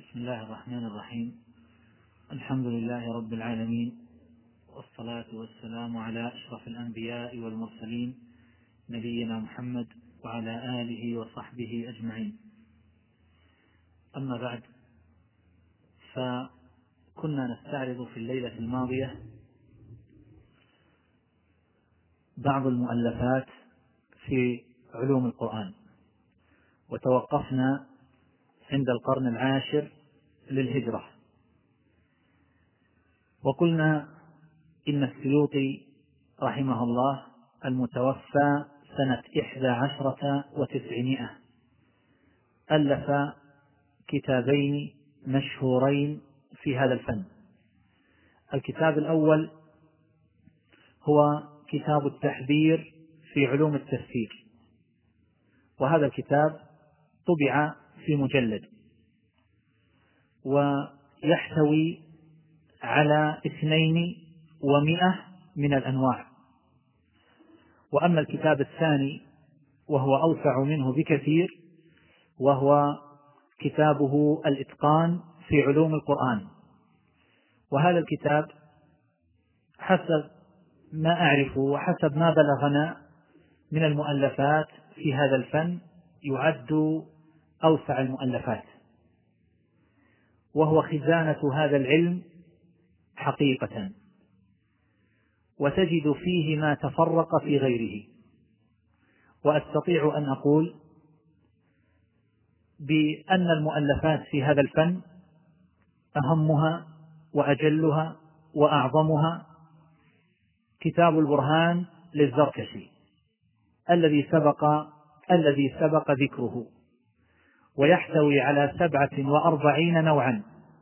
بسم الله الرحمن الرحيم. الحمد لله رب العالمين، والصلاة والسلام على أشرف الأنبياء والمرسلين نبينا محمد وعلى آله وصحبه أجمعين. أما بعد، فكنا نستعرض في الليلة الماضية بعض المؤلفات في علوم القرآن، وتوقفنا عند القرن العاشر للهجرة، وقلنا إن السيوطي رحمه الله المتوفى سنة 11 و900 ألف كتابين مشهورين في هذا الفن. الكتاب الأول هو كتاب التحبير في علوم التفسير، وهذا الكتاب طبع في مجلد ويحتوي على 200 من الأنواع. وأما الكتاب الثاني وهو أوسع منه بكثير، وهو كتابه الإتقان في علوم القرآن، وهذا الكتاب حسب ما أعرفه وحسب ما بلغنا من المؤلفات في هذا الفن يعد أوسع المؤلفات، وهو خزانة هذا العلم حقيقة، وتجد فيه ما تفرق في غيره. وأستطيع أن أقول بأن المؤلفات في هذا الفن أهمها وأجلها وأعظمها كتاب البرهان للزركشي الذي سبق ذكره، ويحتوي على 47 نوعا.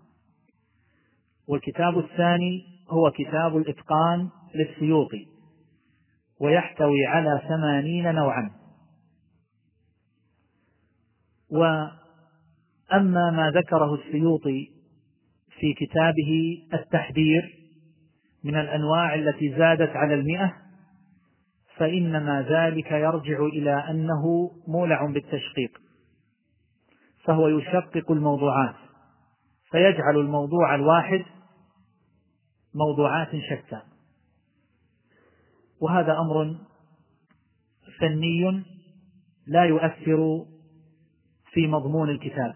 والكتاب الثاني هو كتاب الإتقان للسيوطي، ويحتوي على 80 نوعا. وأما ما ذكره السيوطي في كتابه التحبير من الأنواع التي زادت على 100، فإنما ذلك يرجع إلى أنه مولع بالتشقيق، فهو يشقق الموضوعات فيجعل الموضوع الواحد موضوعات شتى، وهذا أمر فني لا يؤثر في مضمون الكتاب.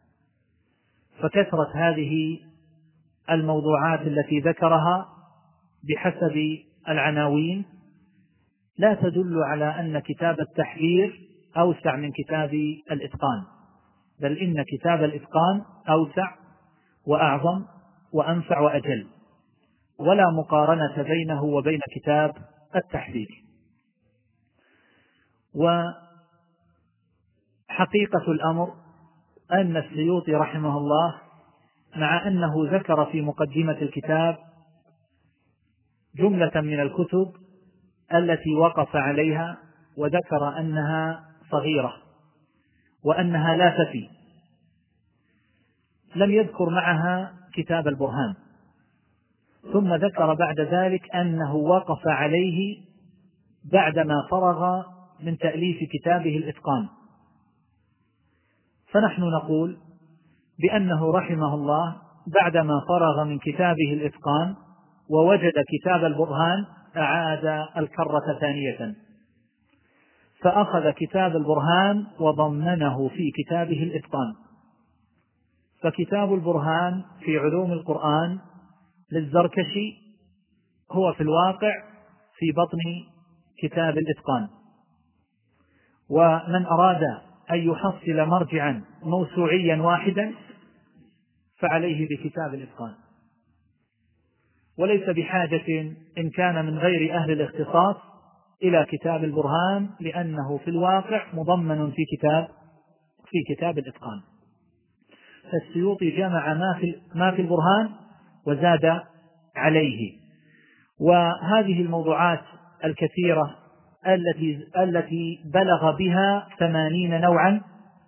فكثرة هذه الموضوعات التي ذكرها بحسب العناوين لا تدل على أن كتاب التحرير أوسع من كتاب الإتقان، بل إن كتاب الإتقان أوسع وأعظم وأنفع وأجل، ولا مقارنة بينه وبين كتاب التحرير. وحقيقة الأمر أن السيوطي رحمه الله مع أنه ذكر في مقدمة الكتاب جملة من الكتب التي وقف عليها وذكر أنها صغيرة وأنها لا تفي، لم يذكر معها كتاب البرهان، ثم ذكر بعد ذلك أنه وقف عليه بعدما فرغ من تأليف كتابه الإتقان. فنحن نقول بأنه رحمه الله بعدما فرغ من كتابه الإتقان ووجد كتاب البرهان أعاد الكرة ثانية، فأخذ كتاب البرهان وضمنه في كتابه الإتقان. فكتاب البرهان في علوم القرآن للزركشي هو في الواقع في بطن كتاب الإتقان. ومن أراد أن يحصل مرجعا موسوعيا واحدا فعليه بكتاب الإتقان، وليس بحاجة إن كان من غير أهل الاختصاص إلى كتاب البرهان، لأنه في الواقع مضمن في كتاب الإتقان. فالسيوطي جمع ما في البرهان وزاد عليه. وهذه الموضوعات الكثيرة التي بلغ بها 80 نوعا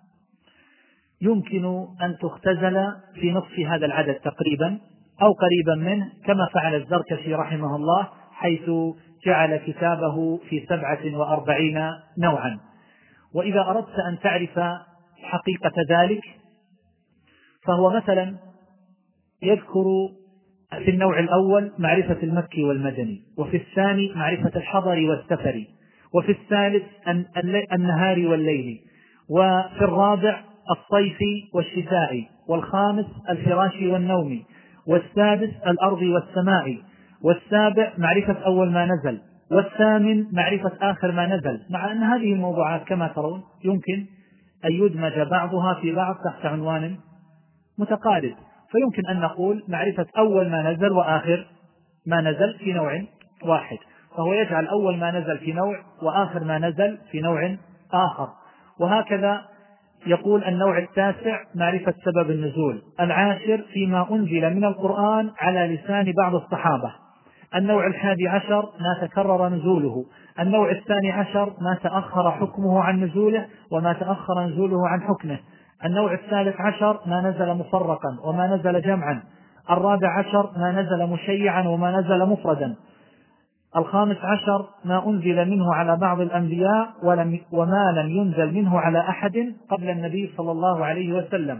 يمكن أن تختزل في نصف هذا العدد تقريبا أو قريبا منه، كما فعل الزركشي رحمه الله، حيث جعل كتابه في 47 نوعا. وإذا أردت أن تعرف حقيقة ذلك فهو مثلا يذكر في النوع الأول معرفة المكي والمدني، وفي الثاني معرفة الحضر والسفر، وفي الثالث النهار والليل، وفي الرابع الصيف والشتاء، والخامس الفراش والنوم، والسادس الأرض والسماء، والسابع معرفة أول ما نزل، والثامن معرفة آخر ما نزل. مع أن هذه الموضوعات كما ترون يمكن أن يدمج بعضها في بعض تحت عنوان متقارب، فيمكن أن نقول معرفة أول ما نزل وآخر ما نزل في نوع واحد، فهو يجعل أول ما نزل في نوع وآخر ما نزل في نوع آخر. وهكذا يقول النوع التاسع معرفة سبب النزول، العاشر فيما أنزل من القرآن على لسان بعض الصحابة، النوع 11 ما تكرر نزوله، النوع 12 ما تأخر حكمه عن نزوله وما تأخر نزوله عن حكمه، النوع 13 ما نزل مفرقا وما نزل جمعا، 14 ما نزل مشيعا وما نزل مفردا، 15 ما أنزل منه على بعض الأنبياء وما لم ينزل منه على أحد قبل النبي صلى الله عليه وسلم،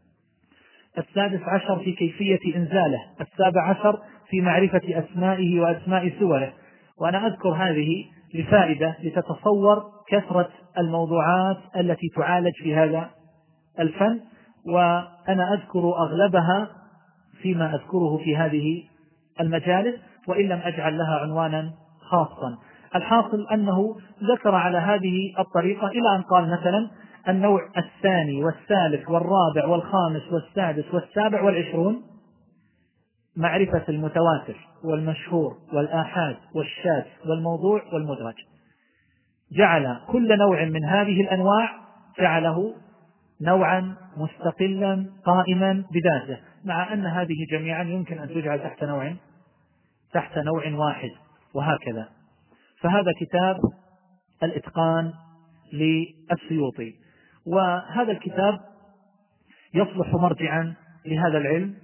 16 في كيفية إنزاله، 17 في معرفة أسمائه وأسماء سوره. وأنا أذكر هذه لفائدة لتتصور كثرة الموضوعات التي تعالج في هذا الفن، وأنا أذكر أغلبها فيما أذكره في هذه المجالس وإن لم أجعل لها عنوانا خاصا. الحاصل أنه ذكر على هذه الطريقة إلى أن قال مثلا النوع الثاني والثالث والرابع والخامس والسادس والسابع والعشرون معرفة المتواتر والمشهور والآحاد والشاذ والموضوع والمدرج. جعل كل نوع من هذه الأنواع جعله نوعا مستقلا قائما بذاته، مع أن هذه جميعا يمكن أن تجعل تحت نوع واحد وهكذا. فهذا كتاب الإتقان للسيوطي، وهذا الكتاب يصلح مرجعا لهذا العلم،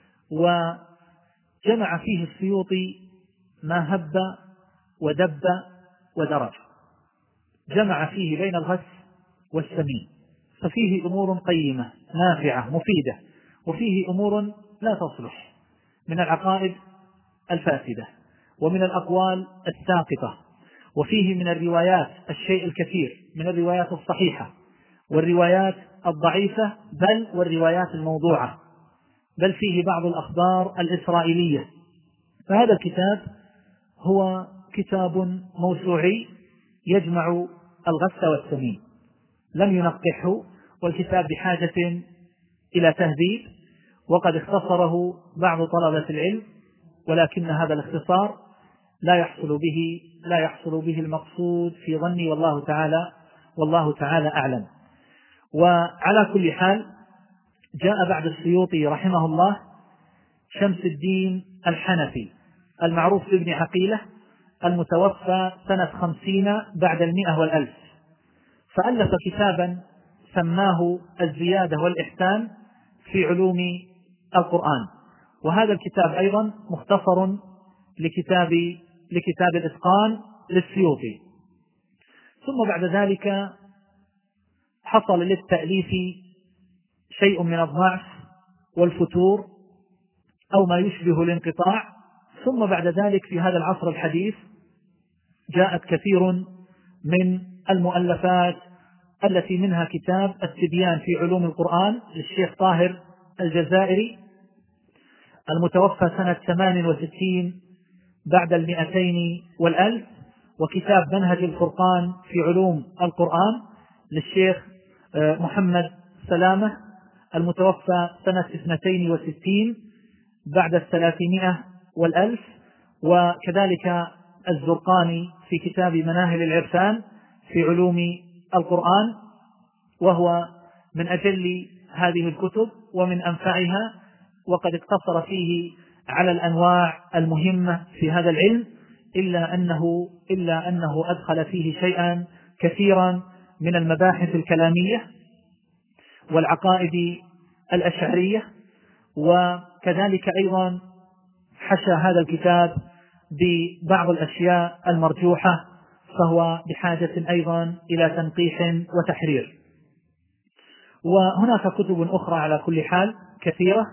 وجمع فيه السيوطي ما هب ودب ودرج، جمع فيه بين الغث والسمين، ففيه أمور قيمة نافعة مفيدة، وفيه أمور لا تصلح من العقائد الفاسدة ومن الأقوال الساقطة، وفيه من الروايات الشيء الكثير من الروايات الصحيحة والروايات الضعيفة بل والروايات الموضوعة، بل فيه بعض الأخبار الإسرائيلية. فهذا الكتاب هو كتاب موسوعي يجمع الغث والسمين، لم ينقحه، والكتاب بحاجة إلى تهذيب، وقد اختصره بعض طلبة العلم، ولكن هذا الاختصار لا يحصل به المقصود في ظني، والله تعالى أعلم. وعلى كل حال جاء بعد السيوطي رحمه الله شمس الدين الحنفي المعروف بابن عقيلة المتوفى سنة 50 بعد 100 والألف، فألف كتابا سماه الزيادة والإحسان في علوم القرآن، وهذا الكتاب أيضا مختصر لكتاب الإتقان للسيوطي. ثم بعد ذلك حصل للتأليف شيء من الضعف والفتور أو ما يشبه الانقطاع، ثم بعد ذلك في هذا العصر الحديث جاءت كثير من المؤلفات التي منها كتاب التبيان في علوم القرآن للشيخ طاهر الجزائري المتوفى سنة 68 بعد 200 والألف، وكتاب منهج الفرقان في علوم القرآن للشيخ محمد سلامة المتوفى سنة 62 بعد 300 والألف، وكذلك الزرقاني في كتاب مناهل العرفان في علوم القرآن، وهو من أجل هذه الكتب ومن أنفعها، وقد اقتصر فيه على الأنواع المهمة في هذا العلم، إلا أنه أدخل فيه شيئا كثيرا من المباحث الكلامية والعقائد الأشعرية، وكذلك أيضا حشى هذا الكتاب ببعض الأشياء المرجوحة، فهو بحاجة أيضا إلى تنقيح وتحرير. وهناك كتب أخرى على كل حال كثيرة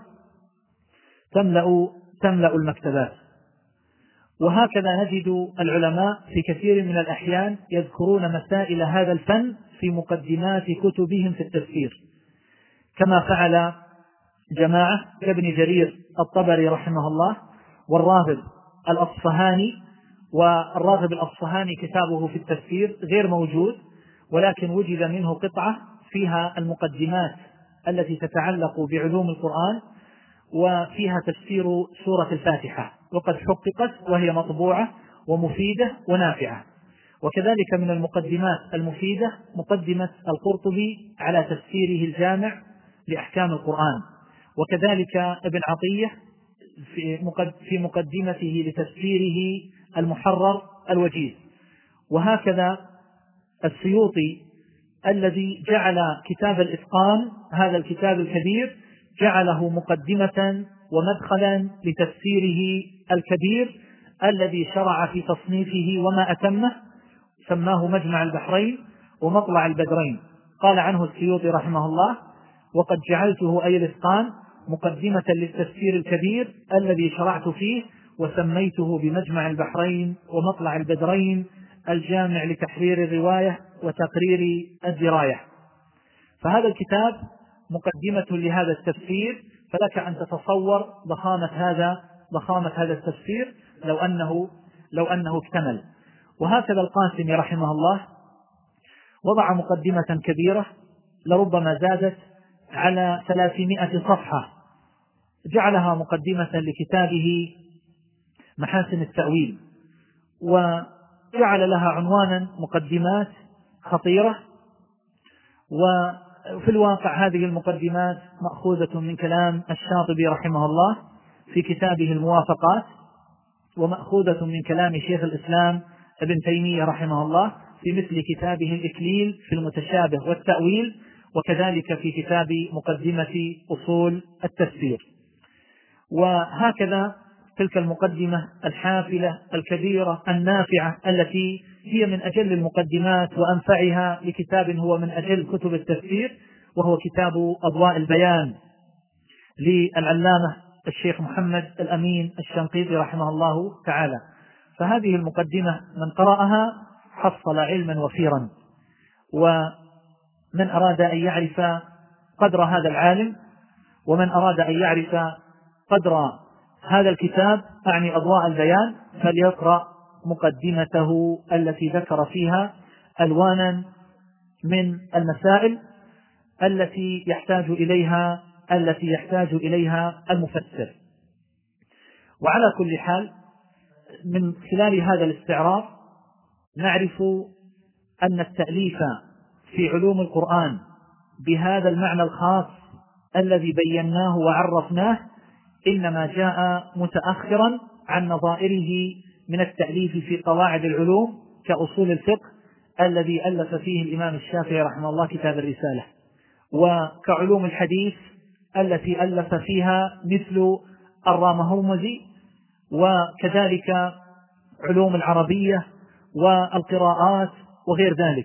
تملأ المكتبات. وهكذا نجد العلماء في كثير من الأحيان يذكرون مسائل هذا الفن في مقدمات كتبهم في التفسير، كما فعل جماعة كابن جرير الطبري رحمه الله والراغب الأصفهاني. والراغب الأصفهاني كتابه في التفسير غير موجود، ولكن وجد منه قطعة فيها المقدمات التي تتعلق بعلوم القرآن وفيها تفسير سورة الفاتحة، وقد حققت وهي مطبوعة ومفيدة ونافعة. وكذلك من المقدمات المفيدة مقدمة القرطبي على تفسيره الجامع لأحكام القرآن، وكذلك ابن عطية في مقدمته لتفسيره المحرر الوجيز. وهكذا السيوطي الذي جعل كتاب الإتقان هذا الكتاب الكبير جعله مقدمة ومدخلا لتفسيره الكبير الذي شرع في تصنيفه وما أتمه، سماه مجمع البحرين ومطلع البدرين. قال عنه السيوطي رحمه الله: وقد جعلته أي الإتقان مقدمة للتفسير الكبير الذي شرعت فيه، وسميته بمجمع البحرين ومطلع البدرين الجامع لتحرير الرواية وتقرير الدراية. فهذا الكتاب مقدمة لهذا التفسير، فلك أن تتصور ضخامة هذا التفسير لو أنه اكتمل. وهكذا القاسمي رحمه الله وضع مقدمة كبيرة لربما زادت على 300 صفحة، جعلها مقدمة لكتابه محاسن التأويل، وجعل لها عنوانا مقدمات خطيرة. وفي الواقع هذه المقدمات مأخوذة من كلام الشاطبي رحمه الله في كتابه الموافقات، ومأخوذة من كلام شيخ الإسلام ابن تيمية رحمه الله في مثل كتابه الإكليل في المتشابه والتأويل، وكذلك في كتاب مقدمة أصول التفسير. وهكذا تلك المقدمة الحافلة الكبيرة النافعة التي هي من أجل المقدمات وأنفعها لكتاب هو من أجل كتب التفسير، وهو كتاب أضواء البيان للعلامة الشيخ محمد الأمين الشنقيطي رحمه الله تعالى. فهذه المقدمة من قرأها حصل علما وفيرا. ومن أراد أن يعرف قدر هذا العالم ومن أراد أن يعرف قدر هذا الكتاب أعني أضواء البيان فليقرأ مقدمته التي ذكر فيها ألوانا من المسائل التي يحتاج إليها المفسر. وعلى كل حال من خلال هذا الاستعراض نعرف أن التأليف في علوم القرآن بهذا المعنى الخاص الذي بيناه وعرفناه إنما جاء متأخرا عن نظائره من التأليف في قواعد العلوم كأصول الفقه الذي ألف فيه الإمام الشافعي رحمه الله كتاب الرسالة، وكعلوم الحديث التي ألف فيها مثل الرامهرمزي، وكذلك علوم العربية والقراءات وغير ذلك.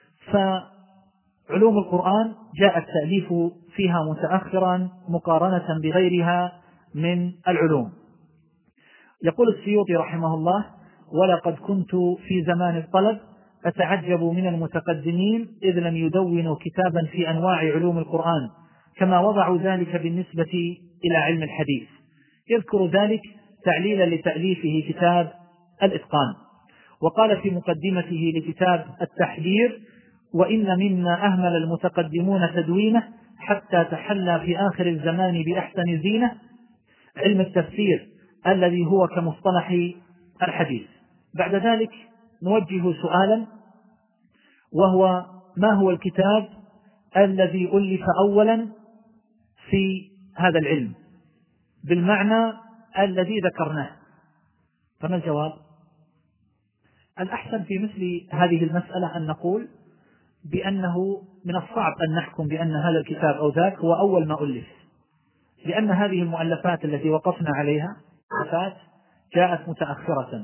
فعلوم القرآن جاء التأليف فيها متأخرا مقارنة بغيرها من العلوم. يقول السيوطي رحمه الله: ولقد كنت في زمان الطلب أتعجب من المتقدمين إذ لم يدونوا كتابا في أنواع علوم القرآن كما وضعوا ذلك بالنسبة إلى علم الحديث. يذكر ذلك تعليلا لتأليفه كتاب الإتقان. وقال في مقدمته لكتاب التحذير: وإن مما أهمل المتقدمون تدوينه حتى تحلى في آخر الزمان بأحسن زينة علم التفسير الذي هو كمصطلح الحديث. بعد ذلك نوجه سؤالا، وهو: ما هو الكتاب الذي ألف أولا في هذا العلم بالمعنى الذي ذكرناه؟ فما الجواب؟ الأحسن في مثل هذه المسألة أن نقول بأنه من الصعب أن نحكم بأن هذا الكتاب أو ذاك هو أول ما ألف، لأن هذه المؤلفات التي وقفنا عليها جاءت متأخرة،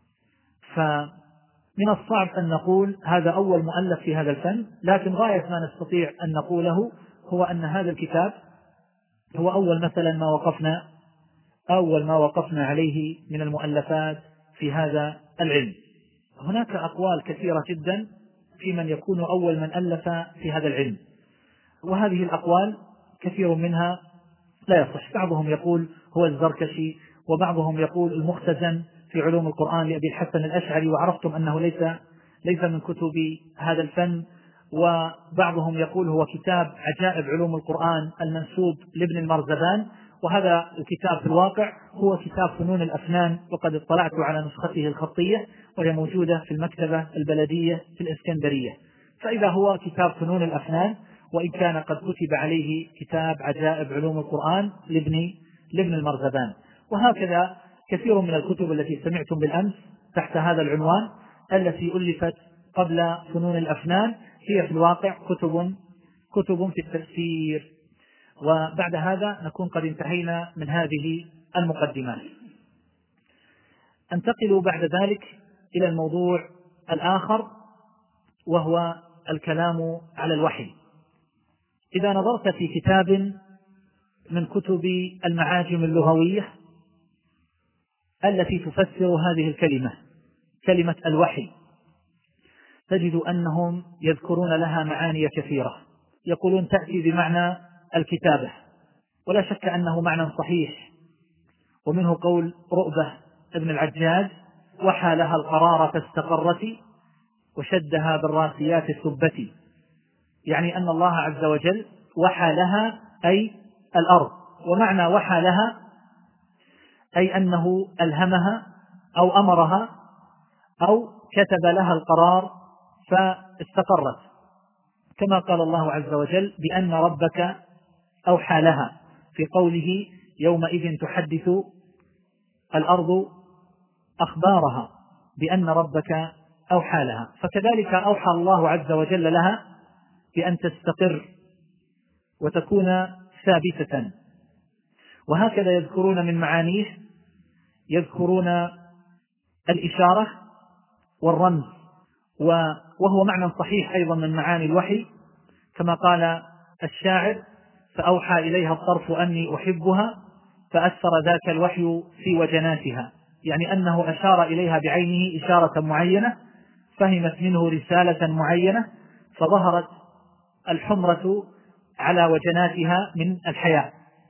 فمن الصعب أن نقول هذا أول مؤلف في هذا الفن. لكن غاية ما نستطيع أن نقوله هو أن هذا الكتاب هو أول ما وقفنا عليه من المؤلفات في هذا العلم. هناك أقوال كثيرة جدا في من يكون أول من ألف في هذا العلم، وهذه الأقوال كثير منها لا يصح. بعضهم يقول هو الزركشي، وبعضهم يقول المختزن في علوم القرآن لأبي الحسن الأشعري، وعرفتم أنه ليس من كتب هذا الفن. وبعضهم يقول هو كتاب عجائب علوم القرآن المنسوب لابن المرزبان، وهذا الكتاب في الواقع هو كتاب فنون الأفنان، وقد اطلعت على نسخته الخطية وهي موجودة في المكتبة البلدية في الإسكندرية. فإذا هو كتاب فنون الأفنان، وإن كان قد كتب عليه كتاب عجائب علوم القرآن لابن المرزبان. وهكذا كثير من الكتب التي سمعتم بالأمس تحت هذا العنوان التي ألفت قبل فنون الأفنان هي في الواقع كتب في التفسير. وبعد هذا نكون قد انتهينا من هذه المقدمات. انتقل بعد ذلك إلى الموضوع الآخر، وهو الكلام على الوحي. إذا نظرت في كتاب من كتب المعاجم اللغوية التي تفسر هذه كلمة الوحي، تجد أنهم يذكرون لها معاني كثيرة. يقولون تأتي بمعنى الكتابة، ولا شك أنه معنى صحيح، ومنه قول رؤبة ابن العجاج: وحى لها القرار فاستقرت وشدها بالراسيات السبة. يعني أن الله عز وجل وحى لها أي الأرض، ومعنى وحى لها أي أنه ألهمها أو أمرها أو كتب لها القرار فاستقرت، كما قال الله عز وجل بأن ربك أوحى لها في قوله: يومئذ تحدث الأرض أخبارها بأن ربك أوحى لها. فكذلك أوحى الله عز وجل لها بأن تستقر وتكون ثابتة. وهكذا يذكرون من معانيه، يذكرون الإشارة والرمز، وهو معنى صحيح أيضا من معاني الوحي، كما قال الشاعر: فأوحى إليها الطرف أني أحبها فأثر ذاك الوحي في وجناتها. يعني أنه أشار إليها بعينه إشارة معينة، فهمت منه رسالة معينة، فظهرت الحمرة على وجناتها من الحياة.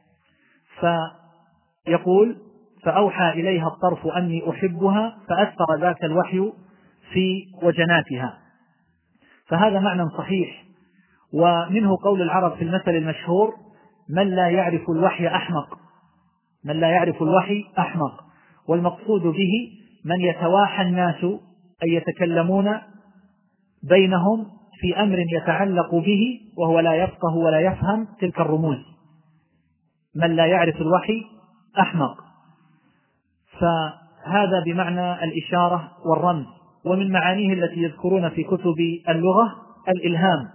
فيقول: فأوحى إليها الطرف أني أحبها فأثر ذاك الوحي في وجناتها. فهذا معنى صحيح. ومنه قول العرب في المثل المشهور: من لا يعرف الوحي أحمق. والمقصود به من يتواحى الناس أي يتكلمون بينهم في أمر يتعلق به وهو لا يفقه ولا يفهم تلك الرموز. من لا يعرف الوحي أحمق. فهذا بمعنى الإشارة والرمز. ومن معانيه التي يذكرون في كتب اللغة الإلهام،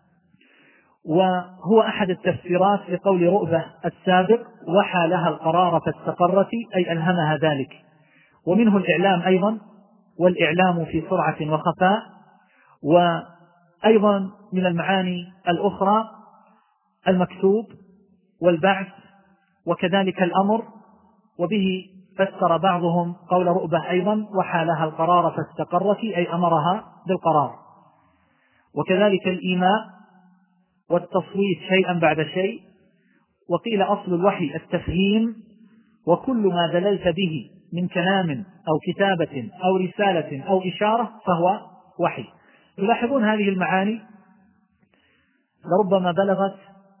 وهو أحد التفسيرات لقول رؤبة السابق: وحى لها القرار فاستقرت أي ألهمها ذلك. ومنه الإعلام أيضا، والإعلام في سرعة وخفاء. وأيضا من المعاني الأخرى المكتوب والبعث، وكذلك الأمر. وبه فسر بعضهم قول رؤبة أيضا: وحى لها القرار فاستقرت أي أمرها بالقرار. وكذلك الإيماء والتصويت شيئا بعد شيء. وقيل أصل الوحي التفهيم، وكل ما دللت به من كلام أو كتابة أو رسالة أو إشارة فهو وحي. تلاحظون هذه المعاني لربما بلغت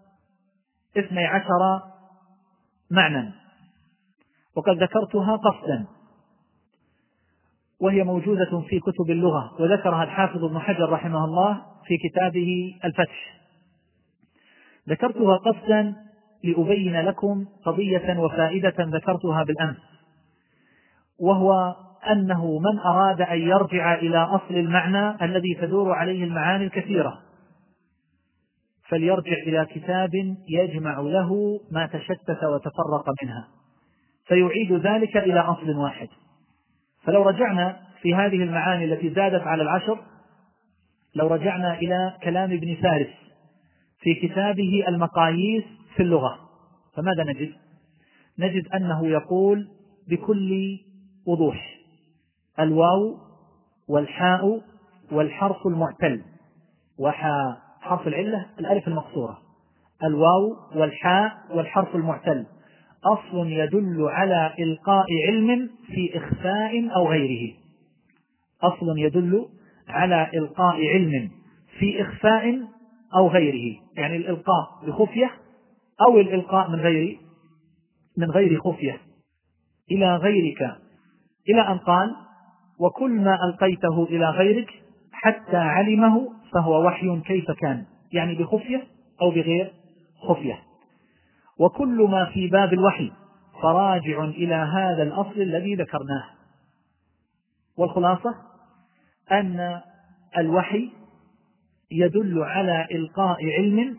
12 معنى، وقد ذكرتها قصدا، وهي موجودة في كتب اللغة، وذكرها الحافظ ابن حجر رحمه الله في كتابه الفتح. ذكرتها قصدا لأبين لكم قضية وفائدة ذكرتها بالأمس، وهو أنه من أراد أن يرجع إلى أصل المعنى الذي تدور عليه المعاني الكثيرة فليرجع إلى كتاب يجمع له ما تشتت وتفرق منها، فيعيد ذلك إلى أصل واحد. فلو رجعنا في هذه المعاني التي زادت على 10، لو رجعنا إلى كلام ابن فارس في كتابه المقاييس في اللغة، فماذا نجد؟ نجد أنه يقول بكل وضوح: الواو والحاء والحرف المعتل، وحاء حرف العلة الألف المقصورة، الواو والحاء والحرف المعتل أصل يدل على إلقاء علم في إخفاء أو غيره، أصل يدل على إلقاء علم في إخفاء أو غيره، يعني الإلقاء بخفية أو الإلقاء من غير خفية إلى غيرك، إلى أن قال: وكل ما ألقيته إلى غيرك حتى علمه فهو وحي كيف كان، يعني بخفية أو بغير خفية. وكل ما في باب الوحي فراجع إلى هذا الأصل الذي ذكرناه. والخلاصة أن الوحي يدل على إلقاء علم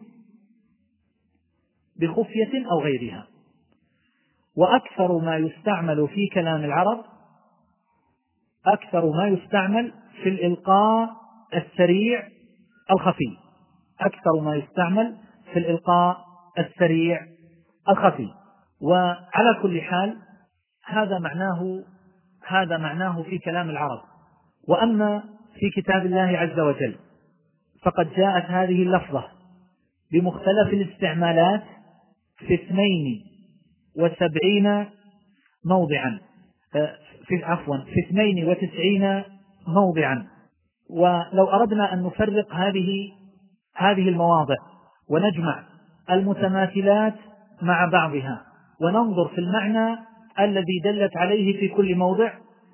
بخفية أو غيرها. وأكثر ما يستعمل في كلام العرب، أكثر ما يستعمل في الإلقاء السريع الخفي، أكثر ما يستعمل في الإلقاء السريع الخفي. وعلى كل حال هذا معناه في كلام العرب. وأما في كتاب الله عز وجل فقد جاءت هذه اللفظة بمختلف الاستعمالات في 72 موضعا، في 92 موضعا. ولو أردنا أن نفرق هذه المواضع ونجمع المتماثلات مع بعضها وننظر في المعنى الذي دلت عليه في كل موضع،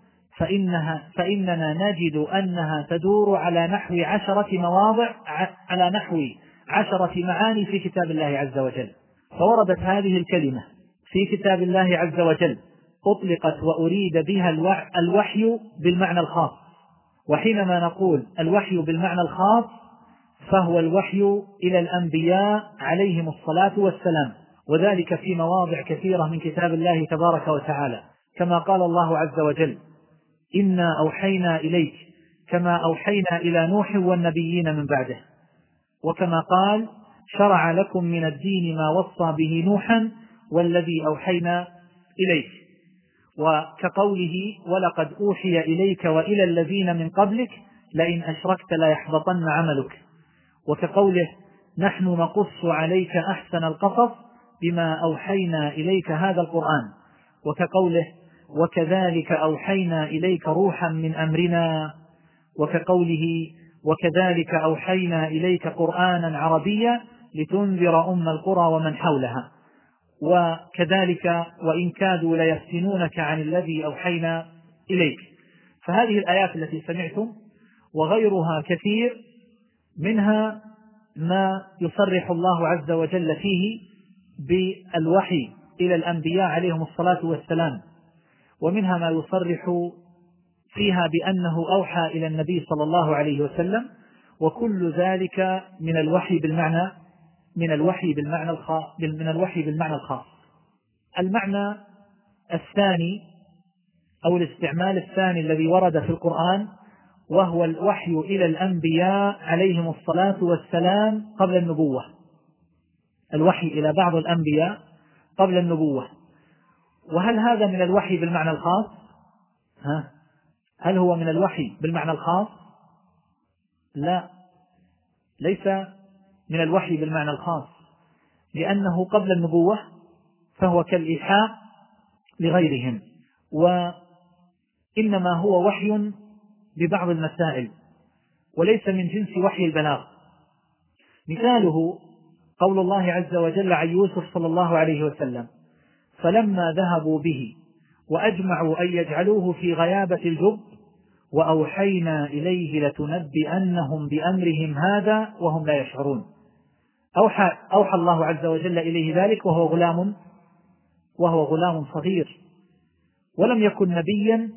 فإننا نجد أنها تدور على نحو 10 مواضع، على نحو 10 معاني في كتاب الله عز وجل. فوردت هذه الكلمة في كتاب الله عز وجل أطلقت وأريد بها الوحي بالمعنى الخاص. وحينما نقول الوحي بالمعنى الخاص فهو الوحي إلى الأنبياء عليهم الصلاة والسلام، وذلك في مواضع كثيرة من كتاب الله تبارك وتعالى، كما قال الله عز وجل: إنا أوحينا إليك كما أوحينا إلى نوح والنبيين من بعده. وكما قال: شرع لكم من الدين ما وصى به نوحا والذي أوحينا إليك. وكقوله: ولقد أوحي إليك وإلى الذين من قبلك لئن أشركت ليحبطن عملك. وكقوله: نحن نقص عليك أحسن القصص بما أوحينا إليك هذا القرآن. وكقوله: وكذلك أوحينا إليك روحا من أمرنا. وكقوله: وكذلك أوحينا إليك قرآنا عربيا لتنذر أم القرى ومن حولها. وكذلك وإن كادوا ليفتنونك عن الذي أوحينا إليك. فهذه الآيات التي سمعتم وغيرها كثير، منها ما يصرح الله عز وجل فيه بالوحي إلى الأنبياء عليهم الصلاة والسلام، ومنها ما يصرح فيها بأنه أوحى إلى النبي صلى الله عليه وسلم، وكل ذلك من الوحي بالمعنى الخاص. المعنى الثاني أو الاستعمال الثاني الذي ورد في القرآن وهو الوحي إلى الأنبياء عليهم الصلاة والسلام قبل النبوة، الوحي إلى بعض الأنبياء قبل النبوة. وهل هذا من الوحي بالمعنى الخاص؟ هل هو من الوحي بالمعنى الخاص؟ لا، ليس من الوحي بالمعنى الخاص، لأنه قبل النبوة فهو كالإيحاء لغيرهم، وإنما هو وحي ببعض المسائل وليس من جنس وحي البلاغ. مثاله قول الله عز وجل عن يوسف صلى الله عليه وسلم: فلما ذهبوا به وأجمعوا أن يجعلوه في غيابة الجب وأوحينا إليه لتنبئنهم بأمرهم هذا وهم لا يشعرون. أوحى الله عز وجل إليه ذلك وهو غلام صغير، ولم يكن نبيا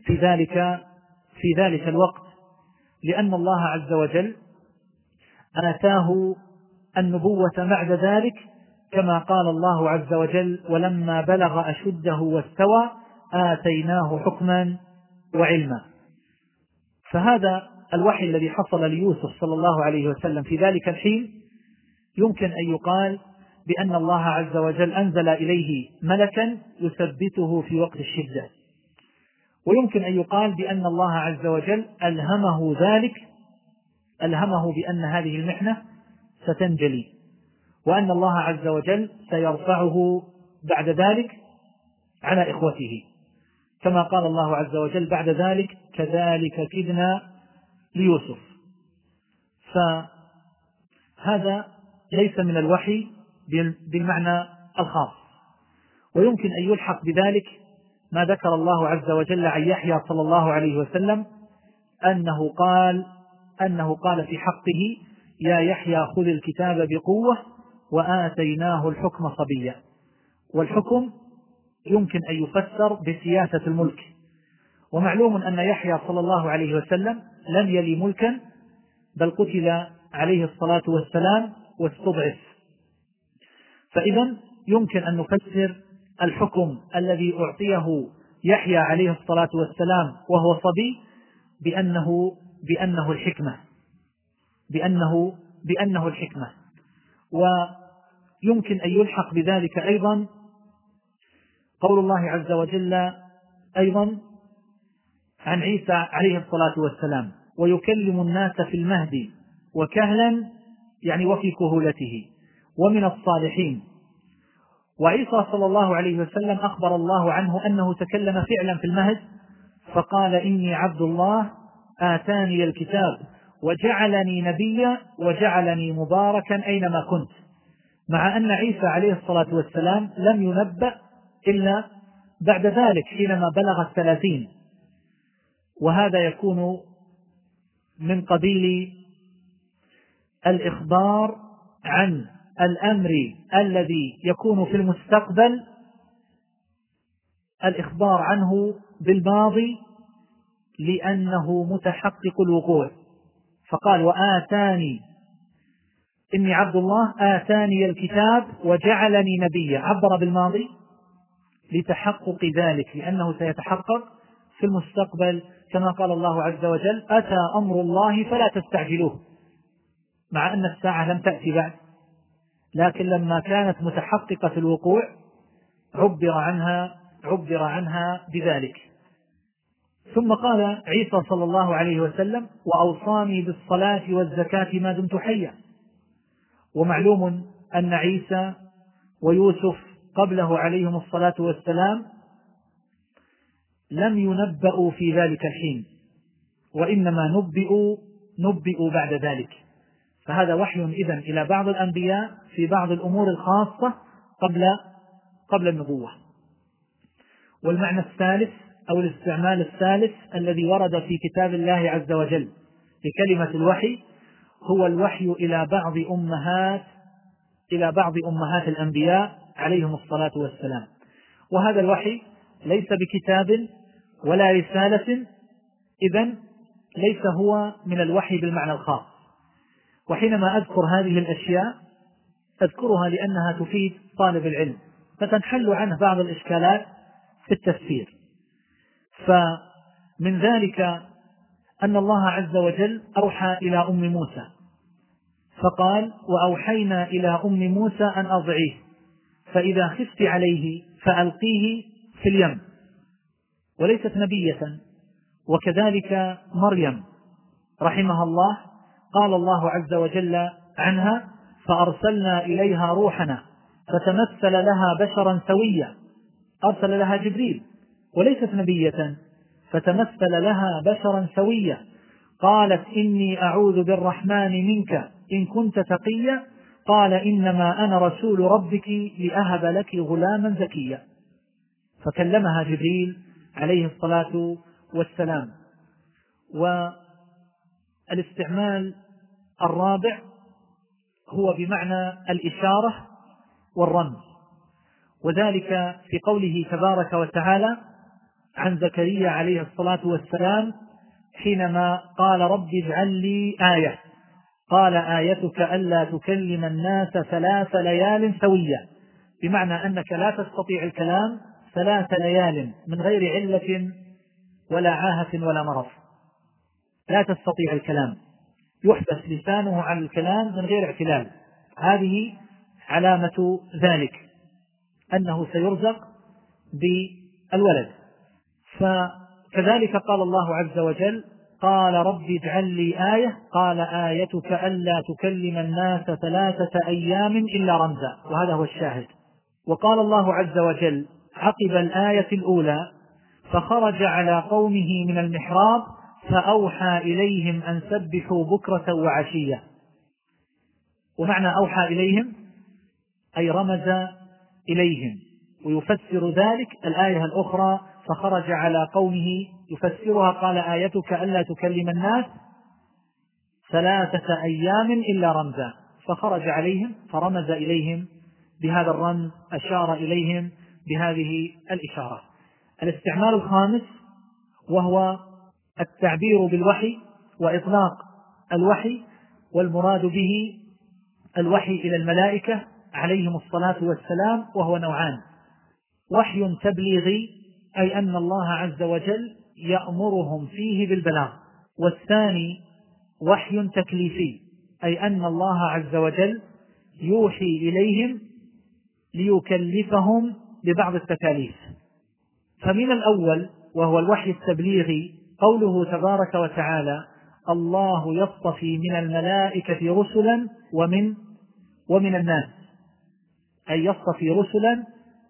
في ذلك الوقت، لأن الله عز وجل آتاه النبوة بعد ذلك، كما قال الله عز وجل: ولما بلغ أشده واستوى آتيناه حكما وعلما. فهذا الوحي الذي حصل ليوسف صلى الله عليه وسلم في ذلك الحين يمكن أن يقال بأن الله عز وجل أنزل إليه ملكا يثبته في وقت الشدة، ويمكن أن يقال بأن الله عز وجل ألهمه ذلك، ألهمه بأن هذه المحنة ستنجلي، وأن الله عز وجل سيرفعه بعد ذلك على إخوته، كما قال الله عز وجل بعد ذلك كذلك كدنا ليوسف. فهذا ليس من الوحي بالمعنى الخاص. ويمكن أن يلحق بذلك ما ذكر الله عز وجل عن يحيى صلى الله عليه وسلم أنه قال في حقه يا يحيى خذ الكتاب بقوة وآتيناه الحكم صبيا. والحكم يمكن أن يفسر بسياسة الملك، ومعلوم أن يحيى صلى الله عليه وسلم لم يلي ملكا، بل قتل عليه الصلاة والسلام واستضعف. فإذا يمكن أن نفسر الحكم الذي أعطيه يحيى عليه الصلاة والسلام وهو صبي بأنه الحكمة، بأنه الحكمة. ويمكن أن يلحق بذلك أيضا قول الله عز وجل أيضا عن عيسى عليه الصلاة والسلام ويكلم الناس في المهد وكهلا، يعني وفي كهولته ومن الصالحين. وعيسى صلى الله عليه وسلم أخبر الله عنه أنه تكلم فعلا في المهد فقال إني عبد الله آتاني الكتاب وجعلني نبيا وجعلني مباركا أينما كنت، مع أن عيسى عليه الصلاة والسلام لم ينبأ إلا بعد ذلك حينما بلغ 30، وهذا يكون من قبيل الإخبار عن الأمر الذي يكون في المستقبل، الإخبار عنه بالماضي لأنه متحقق الوقوع. فقال وآتاني إني عبد الله آتاني الكتاب وجعلني نبيا، عبر بالماضي لتحقق ذلك لأنه سيتحقق في المستقبل، كما قال الله عز وجل أتى أمر الله فلا تستعجلوه، مع أن الساعة لم تأتي بعد، لكن لما كانت متحققة الوقوع عبر عنها بذلك. ثم قال عيسى صلى الله عليه وسلم وأوصاني بالصلاة والزكاة ما دمت حيا. ومعلوم أن عيسى ويوسف قبله عليهم الصلاة والسلام لم ينبأوا في ذلك الحين، وإنما نبئوا بعد ذلك. فهذا وحي إذن إلى بعض الأنبياء في بعض الأمور الخاصة قبل النبوة. والمعنى الثالث أو الاستعمال الثالث الذي ورد في كتاب الله عز وجل بكلمة الوحي هو الوحي إلى بعض أمهات الأنبياء عليهم الصلاة والسلام. وهذا الوحي ليس بكتاب ولا رسالة، إذن ليس هو من الوحي بالمعنى الخاص. وحينما أذكر هذه الأشياء أذكرها لأنها تفيد طالب العلم، فتنحل عنه بعض الإشكالات في التفسير. فمن ذلك أن الله عز وجل أوحى إلى أم موسى فقال وأوحينا إلى أم موسى أن أرضعيه فإذا خفت عليه فألقيه في اليم، وليست نبية. وكذلك مريم رحمها الله قال الله عز وجل عنها فأرسلنا إليها روحنا فتمثل لها بشرا سويا، أرسل لها جبريل وليست نبية، فتمثل لها بشرا سويا، قالت إني أعوذ بالرحمن منك إن كنت تقيا، قال إنما أنا رسول ربك لأهب لك غلاما زكيا. فكلمها جبريل عليه الصلاة والسلام. والاستعمال الرابع هو بمعنى الإشارة والرمز، وذلك في قوله تبارك وتعالى عن زكريا عليه الصلاة والسلام حينما قال رب اجعل لي آية، قال آيتك ألا تكلم الناس 3 ليال سوية، بمعنى أنك لا تستطيع الكلام 3 ليال من غير علة ولا عاهة ولا مرض، لا تستطيع الكلام، يحبس لسانه عن الكلام من غير اعتلال، هذه علامة ذلك أنه سيرزق بالولد. فكذلك قال الله عز وجل: قال رب اجعل لي آية، قال آيتك ألا تكلم الناس 3 أيام إلا رمزا، وهذا هو الشاهد. وقال الله عز وجل عقب الآية الأولى: فخرج على قومه من المحراب فأوحى إليهم أن سبحوا بكرة وعشية. ومعنى أوحى إليهم أي رمز إليهم. ويفسر ذلك الآية الأخرى: فخرج على قومه، يفسرها قال آيتك ألا تكلم الناس 3 أيام إلا رمزا، فخرج عليهم فرمز إليهم بهذا الرمز، أشار إليهم بهذه الإشارة. الاستعمال الخامس وهو التعبير بالوحي وإطلاق الوحي، والمراد به الوحي إلى الملائكة عليهم الصلاة والسلام، وهو نوعان: وحي تبليغي أي أن الله عز وجل يأمرهم فيه بالبلاغ، والثاني وحي تكليفي أي أن الله عز وجل يوحي إليهم ليكلفهم ببعض التكاليف. فمن الأول وهو الوحي التبليغي قوله تبارك وتعالى: الله يصطفي من الملائكة رسلا ومن الناس، أي يصطفي رسلا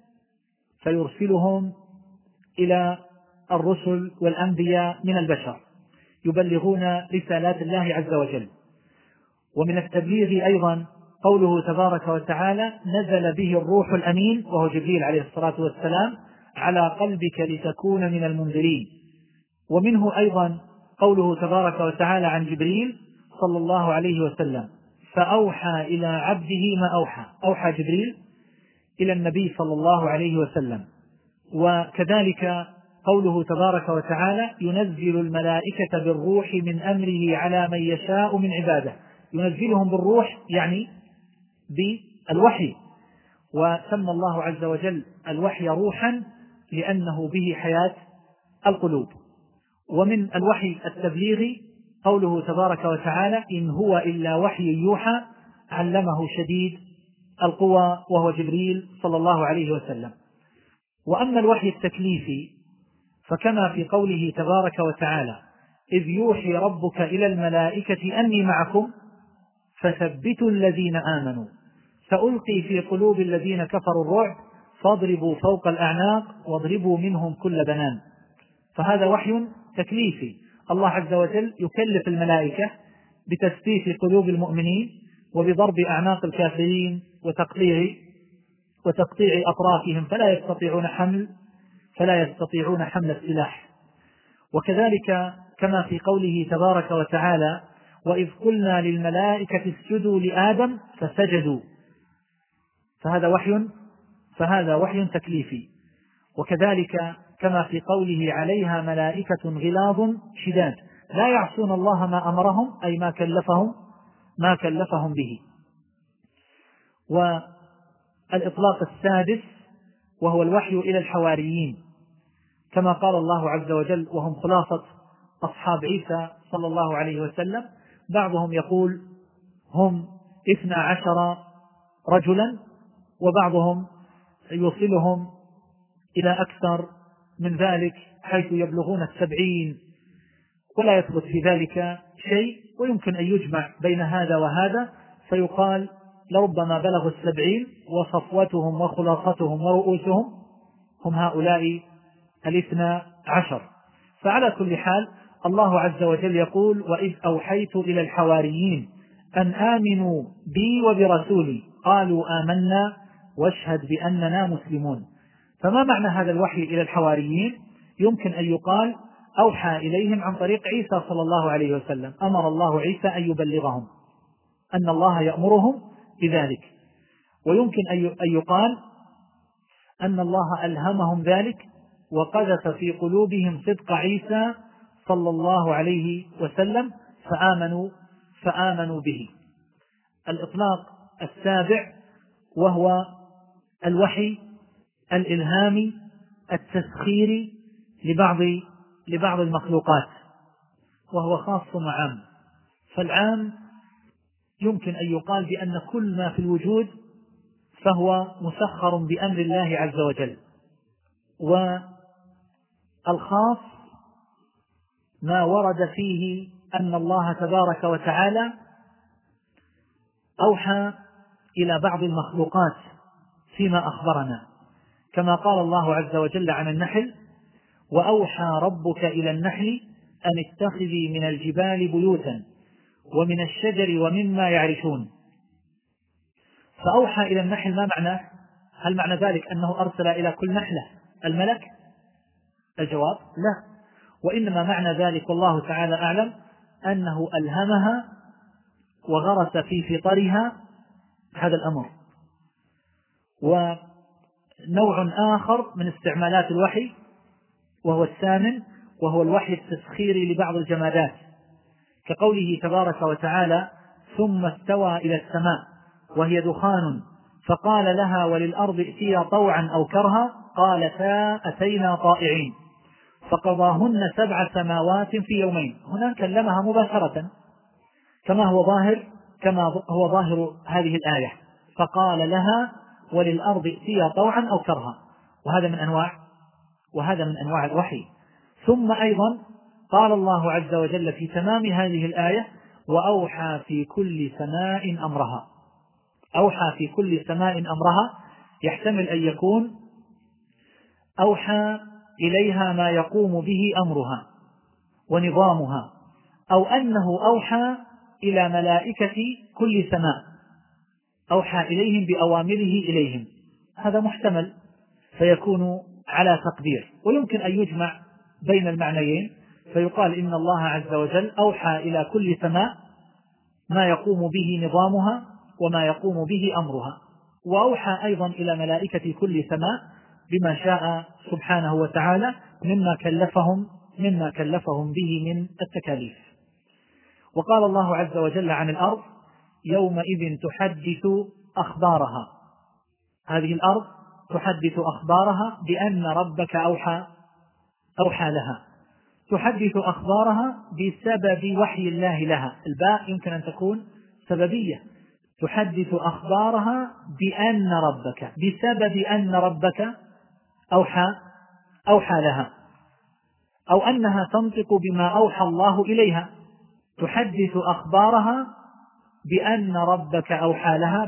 فيرسلهم إلى الرسل والأنبياء من البشر يبلغون رسالات الله عز وجل. ومن التبليغ أيضا قوله تبارك وتعالى: نزل به الروح الأمين، وهو جبريل عليه الصلاة والسلام، على قلبك لتكون من المنذرين. ومنه أيضا قوله تبارك وتعالى عن جبريل صلى الله عليه وسلم: فأوحى إلى عبده ما أوحى، أوحى جبريل إلى النبي صلى الله عليه وسلم. وكذلك قوله تبارك وتعالى: ينزل الملائكة بالروح من أمره على من يشاء من عباده، ينزلهم بالروح يعني بالوحي، وسمى الله عز وجل الوحي روحا لأنه به حياة القلوب. ومن الوحي التبليغي قوله تبارك وتعالى: إن هو إلا وحي يوحى علمه شديد القوى وهو جبريل صلى الله عليه وسلم. وأما الوحي التكليفي فكما في قوله تبارك وتعالى: إذ يوحي ربك إلى الملائكة أني معكم فثبتوا الذين آمنوا سألقي في قلوب الذين كفروا الرعب فاضربوا فوق الأعناق واضربوا منهم كل بنان. فهذا وحي تكليفي، الله عز وجل يكلف الملائكة بتثبيت قلوب المؤمنين وبضرب أعناق الكافرين وتقطيع أطرافهم فلا يستطيعون حمل السلاح. وكذلك كما في قوله تبارك وتعالى: وإذ قلنا للملائكة اسجدوا لآدم فسجدوا، فهذا وحي تكليفي. وكذلك كما في قوله: عليها ملائكة غلاظ شداد لا يعصون الله ما أمرهم، أي ما كلفهم به. والإطلاق السادس وهو الوحي إلى الحواريين، كما قال الله عز وجل: وهم خلاصة أصحاب عيسى صلى الله عليه وسلم. بعضهم يقول هم 12 رجلا، وبعضهم يوصلهم إلى أكثر من ذلك حيث يبلغون 70، ولا يثبت في ذلك شيء، ويمكن أن يجمع بين هذا وهذا فيقال لربما بلغوا 70 وصفوتهم وخلاصتهم ورؤوسهم هم هؤلاء 12. فعلى كل حال الله عز وجل يقول: وإذ أوحيت إلى الحواريين أن آمنوا بي وبرسولي قالوا آمنا واشهد بأننا مسلمون. فما معنى هذا الوحي إلى الحواريين؟ يمكن أن يقال أوحى إليهم عن طريق عيسى صلى الله عليه وسلم، أمر الله عيسى أن يبلغهم، أن الله يأمرهم بذلك. ويمكن أن يقال أن الله ألهمهم ذلك وقذف في قلوبهم صدق عيسى صلى الله عليه وسلم فآمنوا به. الإطلاق السابع وهو الوحي الإلهامي التسخيري لبعض المخلوقات، وهو خاص وعام. فالعام يمكن أن يقال بأن كل ما في الوجود فهو مسخر بأمر الله عز وجل. والخاص ما ورد فيه أن الله تبارك وتعالى أوحى إلى بعض المخلوقات فيما أخبرنا، كما قال الله عز وجل عن النحل: وأوحى ربك إلى النحل أن اتخذي من الجبال بيوتا ومن الشجر ومما يعرشون. فأوحى إلى النحل ما معناه؟ هل معنى ذلك أنه أرسل إلى كل نحلة الملك؟ الجواب لا، وإنما معنى ذلك والله تعالى أعلم أنه ألهمها وغرس في فطرها هذا الأمر. ونوع آخر من استعمالات الوحي وهو الثامن، وهو الوحي التسخيري لبعض الجمادات، كقوله تبارك وتعالى: ثم استوى إلى السماء وهي دخان فقال لها وللأرض ائتيا طوعا أو كرها قالتا أتينا طائعين فقضاهن 7 سماوات في يومين. هنا كلمها مباشرة كما هو ظاهر هذه الآية، فقال لها وللأرض ائتيا طوعا أو كرها، وهذا من أنواع الوحي. ثم أيضا قال الله عز وجل في تمام هذه الآية: وأوحى في كل سماء أمرها. أوحى في كل سماء أمرها يحتمل أن يكون أوحى إليها ما يقوم به أمرها ونظامها، أو أنه أوحى إلى ملائكة كل سماء، أوحى إليهم بأوامره إليهم. هذا محتمل فيكون على تقدير، ويمكن أن يجمع بين المعنيين فيقال إن الله عز وجل أوحى إلى كل سماء ما يقوم به نظامها وما يقوم به أمرها، وأوحى أيضا إلى ملائكة كل سماء بما شاء سبحانه وتعالى مما كلفهم به من التكاليف. وقال الله عز وجل عن الأرض: يومئذ تحدث أخبارها. هذه الأرض تحدث أخبارها بأن ربك أوحى لها. تحدث أخبارها بسبب وحي الله لها، الباء يمكن أن تكون سببية. تحدث أخبارها بسبب أن ربك أوحى لها، أو أنها تنطق بما أوحى الله إليها. تحدث أخبارها بأن ربك أوحى لها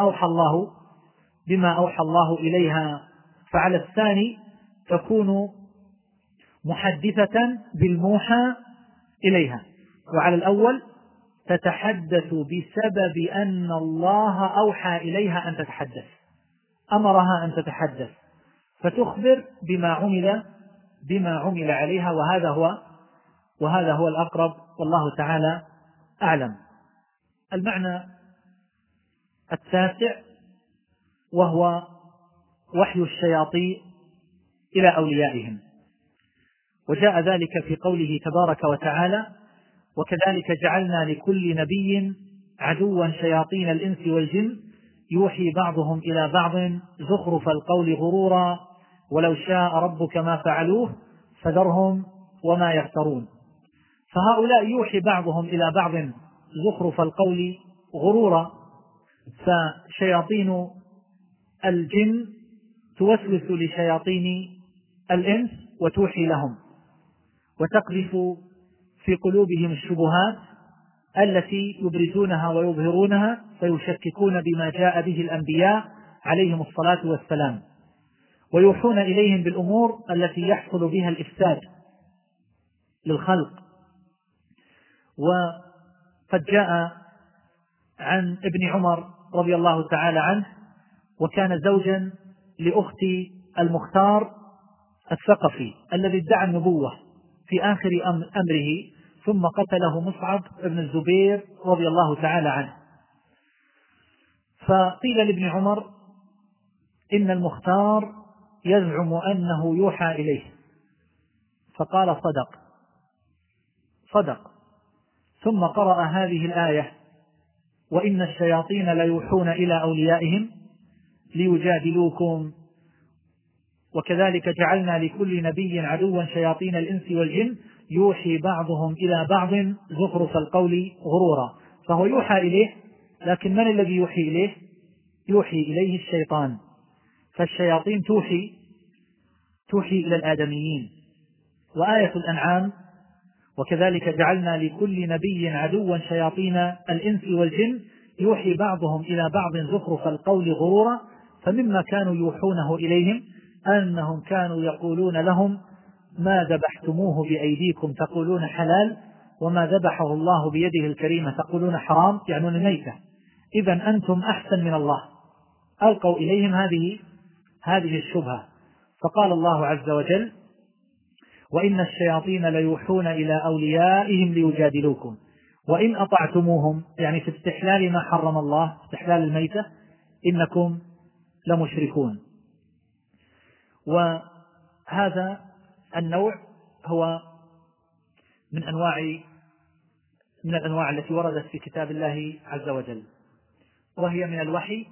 بما أوحى الله إليها، فعلى الثاني تكون محدثة بالموحى إليها، وعلى الأول تتحدث بسبب أن الله أوحى إليها أن تتحدث، أمرها أن تتحدث، فتخبر بما عمل عليها، وهذا هو الأقرب والله تعالى أعلم. المعنى التاسع وهو وحي الشياطين إلى أوليائهم، وجاء ذلك في قوله تبارك وتعالى: وكذلك جعلنا لكل نبي عدوا شياطين الإنس والجن يوحي بعضهم إلى بعض زخرف القول غرورا ولو شاء ربك ما فعلوه فذرهم وما يفترون. فهؤلاء يوحي بعضهم إلى بعض زخرف القول غرورا، فشياطين الجن توسوس لشياطين الإنس وتوحي لهم وتقذف في قلوبهم الشبهات التي يبرزونها ويظهرونها، فيشككون بما جاء به الأنبياء عليهم الصلاة والسلام، ويوحون إليهم بالأمور التي يحصل بها الإفساد للخلق. وقد جاء عن ابن عمر رضي الله تعالى عنه، وكان زوجا لأخت المختار الثقفي الذي ادعى النبوة في آخر أمره، ثم قتله مصعب بن الزبير رضي الله تعالى عنه. فقيل لابن عمر: إن المختار يزعم أنه يوحى إليه. فقال: صدق. ثم قرأ هذه الآية: وإن الشياطين ليوحون إلى أوليائهم ليجادلوكم وكذلك جعلنا لكل نبي عدوا شياطين الإنس والجن يوحي بعضهم إلى بعض زخرف القول غرورا. فهو يوحى إليه، لكن من الذي يوحي إليه؟ يوحي إليه الشيطان، فالشياطين توحي إلى الآدميين. وآية الأنعام: وكذلك جعلنا لكل نبي عدوا شياطين الإنس والجن يوحي بعضهم إلى بعض زخرف القول غرورا، فمما كانوا يوحونه إليهم أنهم كانوا يقولون لهم: ما ذبحتموه بأيديكم تقولون حلال، وما ذبحه الله بيده الكريمة تقولون حرام، يعنون الميتة، إذن أنتم أحسن من الله. ألقوا إليهم هذه الشبهة. فقال الله عز وجل: وإن الشياطين ليوحون إلى أوليائهم ليجادلوكم وإن أطعتموهم، يعني في استحلال ما حرم الله، استحلال الميتة، إنكم لمشركون. وهذا النوع هو من الأنواع التي وردت في كتاب الله عز وجل، وهي من الوحي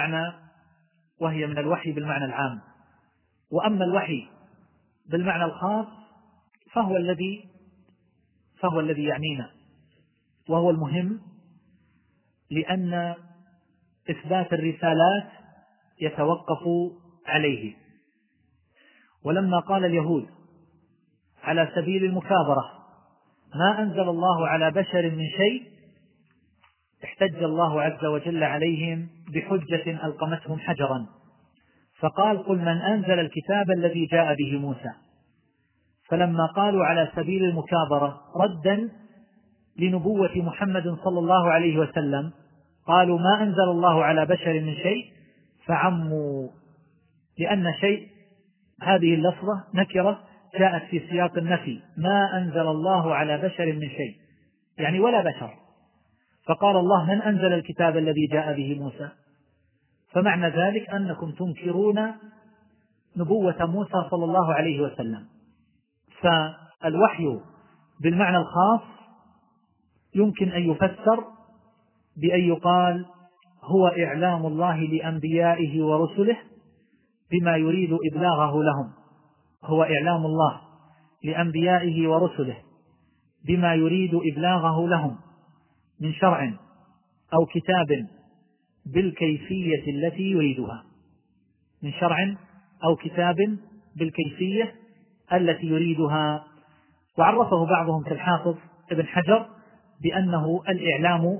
بالمعنى العام. وأما الوحي بالمعنى الخاص فهو الذي يعنينا، وهو المهم، لأن إثبات الرسالات يتوقف عليه. ولما قال اليهود على سبيل المكابرة: ما أنزل الله على بشر من شيء، احتج الله عز وجل عليهم بحجة ألقمتهم حجرا، فقال: قل من أنزل الكتاب الذي جاء به موسى. فلما قالوا على سبيل المكابرة ردا لنبوة محمد صلى الله عليه وسلم قالوا: ما أنزل الله على بشر من شيء، فعموا، لأن شيء هذه اللفظة نكرة جاءت في سياق النفي: ما أنزل الله على بشر من شيء، يعني ولا بشر. فقال الله: من أنزل الكتاب الذي جاء به موسى، فمعنى ذلك أنكم تنكرون نبوة موسى صلى الله عليه وسلم. فالوحي بالمعنى الخاص يمكن أن يفسر بأن يقال: هو إعلام الله لأنبيائه ورسله بما يريد إبلاغه لهم. هو إعلام الله لأنبيائه ورسله بما يريد إبلاغه لهم من شرع أو كتاب بالكيفية التي يريدها، من شرع أو كتاب بالكيفية التي يريدها. وعرفه بعضهم كالحافظ ابن حجر بأنه الإعلام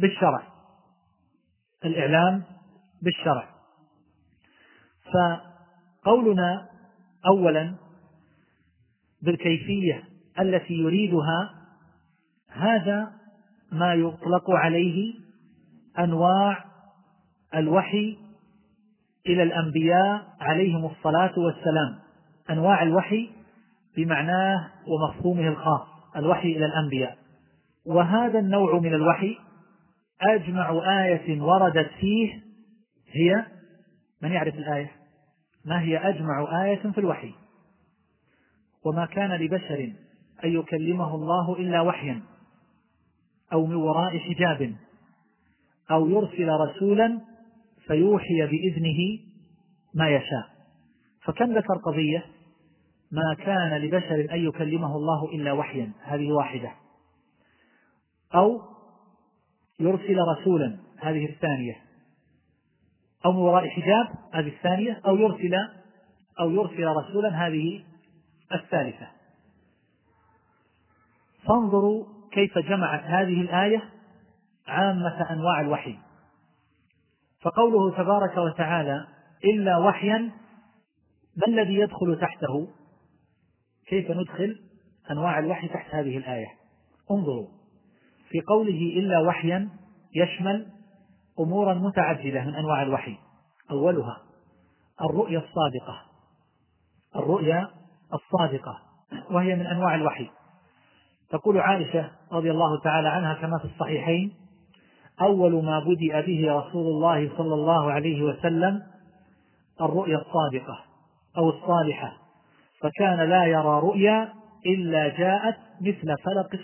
بالشرع. فقولنا أولا بالكيفية التي يريدها، هذا ما يطلق عليه أنواع الوحي إلى الأنبياء عليهم الصلاة والسلام، أنواع الوحي بمعناه ومفهومه الخاص، الوحي إلى الأنبياء. وهذا النوع من الوحي أجمع آية وردت فيه هي، من يعرف الآية؟ ما هي أجمع آية في الوحي؟ وما كان لبشر أن يكلمه الله إلا وحيا أو من وراء حجاب أو يرسل رسولا فيوحي بإذنه ما يشاء. فكم ذكر قضية ما كان لبشر أن يكلمه الله إلا وحيا، هذه واحدة، أو يرسل رسولا، هذه الثانية، أو من وراء حجاب، هذه الثانية، أو يرسل رسولا، هذه الثالثة. فانظروا كيف جمعت هذه الآية عامة أنواع الوحي. فقوله تبارك وتعالى: إلا وحيا، ما الذي يدخل تحته؟ كيف ندخل أنواع الوحي تحت هذه الآية؟ انظروا في قوله إلا وحيا يشمل أمورا متعددة من أنواع الوحي. أولها الرؤيا الصادقة، وهي من أنواع الوحي. تقول عائشة رضي الله تعالى عنها كما في الصحيحين: أول ما بدأ به رسول الله صلى الله عليه وسلم الرؤيا الصادقة أو الصالحة، فكان لا يرى رؤيا إلا جاءت مثل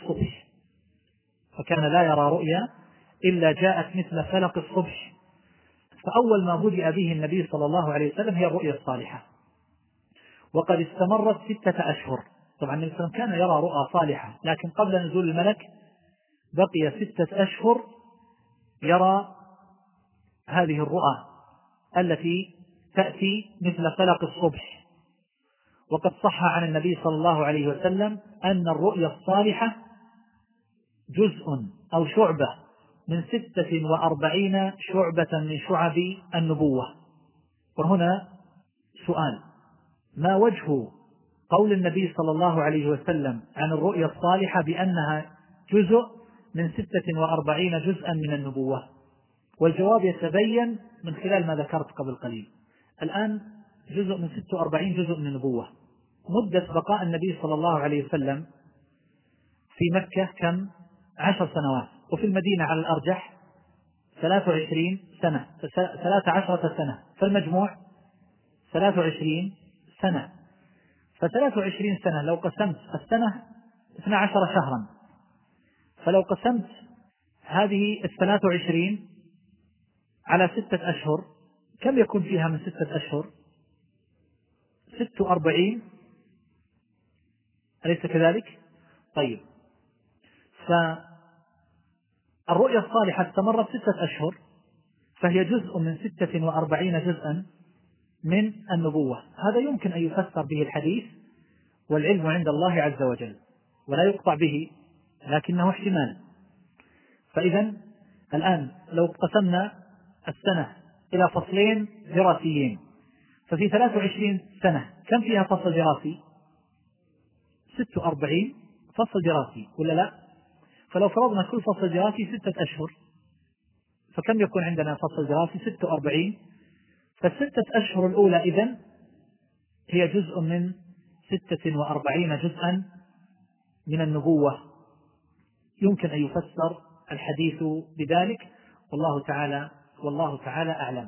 فلق الصبح. فأول ما بدأ به النبي صلى الله عليه وسلم هي الرؤيا الصالحة، وقد استمرت 6 أشهر. طبعا النبي صلى الله عليه وسلم كان يرى رؤى صالحة، لكن قبل نزول الملك بقي 6 أشهر يرى هذه الرؤى التي تأتي مثل فلق الصبح. وقد صح عن النبي صلى الله عليه وسلم أن الرؤيا الصالحة جزء أو شعبة من 46 شعبة من شعب النبوة. وهنا سؤال: ما وجه قول النبي صلى الله عليه وسلم عن الرؤيا الصالحة بأنها جزء من 46 جزءا من النبوة؟ والجواب يتبين من خلال ما ذكرت قبل قليل. الآن جزء من 46 جزء من النبوة. مدة بقاء النبي صلى الله عليه وسلم في مكة كم؟ 10 سنوات، وفي المدينة على الأرجح 23 سنة، 13 سنة، فالمجموع 23 سنة. ف23 سنة لو قسمت السنة 12 شهرا، فلو قسمت هذه 23 على 6 أشهر كم يكون فيها من 6 أشهر؟ 46، أليس كذلك؟ طيب، فالرؤيا الصالحة استمرت 6 أشهر، فهي جزء من 46 جزءا من النبوة. هذا يمكن أن يفسر به الحديث: والعلم عند الله عز وجل، ولا يقطع به، لكنه احتمال. فإذا الآن لو قسمنا السنة إلى فصلين دراسيين، ففي 23 سنة كم فيها فصل دراسي؟ 46 فصل دراسي، ولا لا؟ فلو فرضنا كل فصل دراسي 6 أشهر، فكم يكون عندنا فصل دراسي؟ 46. فالستة أشهر الأولى إذن هي جزء من 46 جزءا من النبوة. يمكن أن يفسر الحديث بذلك، والله تعالى أعلم.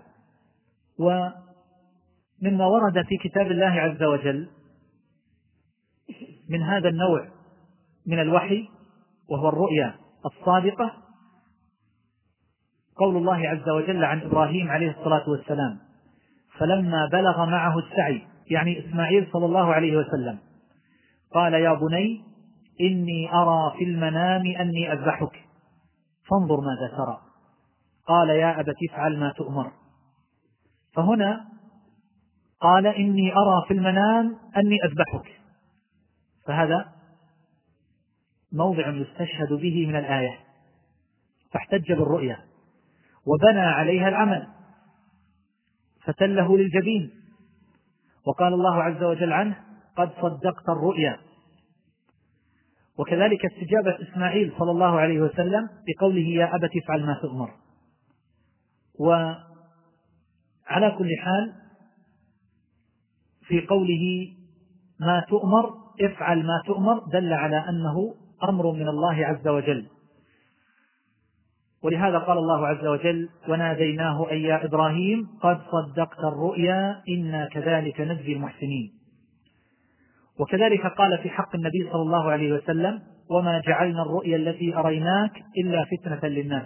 ومما ورد في كتاب الله عز وجل من هذا النوع من الوحي وهو الرؤيا الصادقة قول الله عز وجل عن إبراهيم عليه الصلاة والسلام: فلما بلغ معه السعي، يعني إسماعيل صلى الله عليه وسلم، قال: يا بني إني أرى في المنام أني أذبحك فانظر ماذا ترى. قال: يا أبت افعل ما تؤمر. فهنا قال: إني أرى في المنام أني أذبحك، فهذا موضع يستشهد به من الآية، فاحتج بالرؤيا وبنى عليها العمل فتله للجبين، وقال الله عز وجل عنه: قد صدقت الرؤيا. وكذلك استجابة إسماعيل صلى الله عليه وسلم بقوله: يا أبت افعل ما تؤمر. وعلى كل حال في قوله ما تؤمر، افعل ما تؤمر، دل على أنه أمر من الله عز وجل. ولهذا قال الله عز وجل: وناديناه أي يا إبراهيم قد صدقت الرؤيا إنا كذلك نجزي المحسنين. وكذلك قال في حق النبي صلى الله عليه وسلم: وما جعلنا الرؤيا التي أريناك إلا فتنة للناس.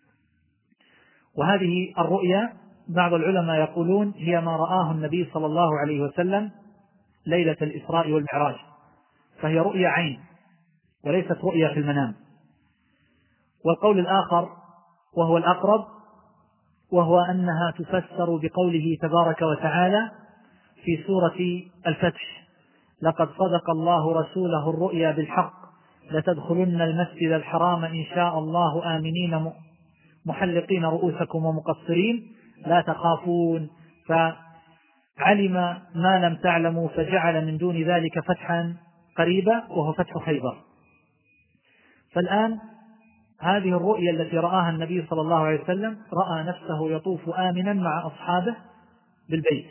وهذه الرؤيا بعض العلماء يقولون هي ما رآه النبي صلى الله عليه وسلم ليلة الإسراء والمعراج، فهي رؤيا عين وليست رؤيا في المنام. والقول الآخر وهو الأقرب، وهو أنها تفسر بقوله تبارك وتعالى في سورة الفتح: لقد صدق الله رسوله الرؤيا بالحق لتدخلن المسجد الحرام إن شاء الله آمنين محلقين رؤوسكم ومقصرين لا تخافون، فعلم ما لم تعلموا فجعل من دون ذلك فتحا قريبا وهو فتح خيبر. فالآن هذه الرؤيا التي رآها النبي صلى الله عليه وسلم، رأى نفسه يطوف آمنا مع أصحابه بالبيت،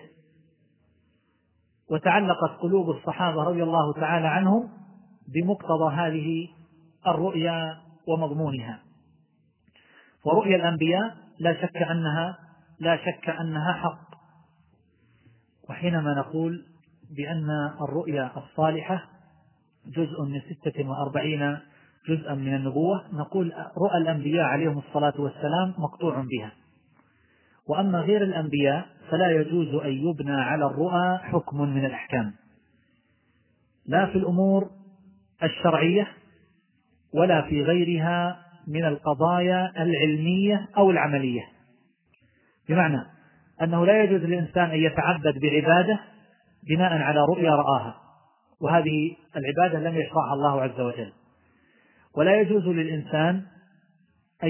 وتعلقت قلوب الصحابة رضي الله تعالى عنهم بمقتضى هذه الرؤيا ومضمونها. ورؤيا الأنبياء لا شك أنها حق. وحينما نقول بأن الرؤيا الصالحة جزء من 46 جزءا من النبوة، نقول رؤى الأنبياء عليهم الصلاة والسلام مقطوع بها. وأما غير الأنبياء فلا يجوز أن يبنى على الرؤى حكم من الأحكام، لا في الأمور الشرعية ولا في غيرها من القضايا العلمية أو العملية. بمعنى أنه لا يجوز للإنسان أن يتعبد بعبادة بناء على رؤيا رآها، وهذه العبادة لم يشرعها الله عز وجل. ولا يجوز للإنسان أن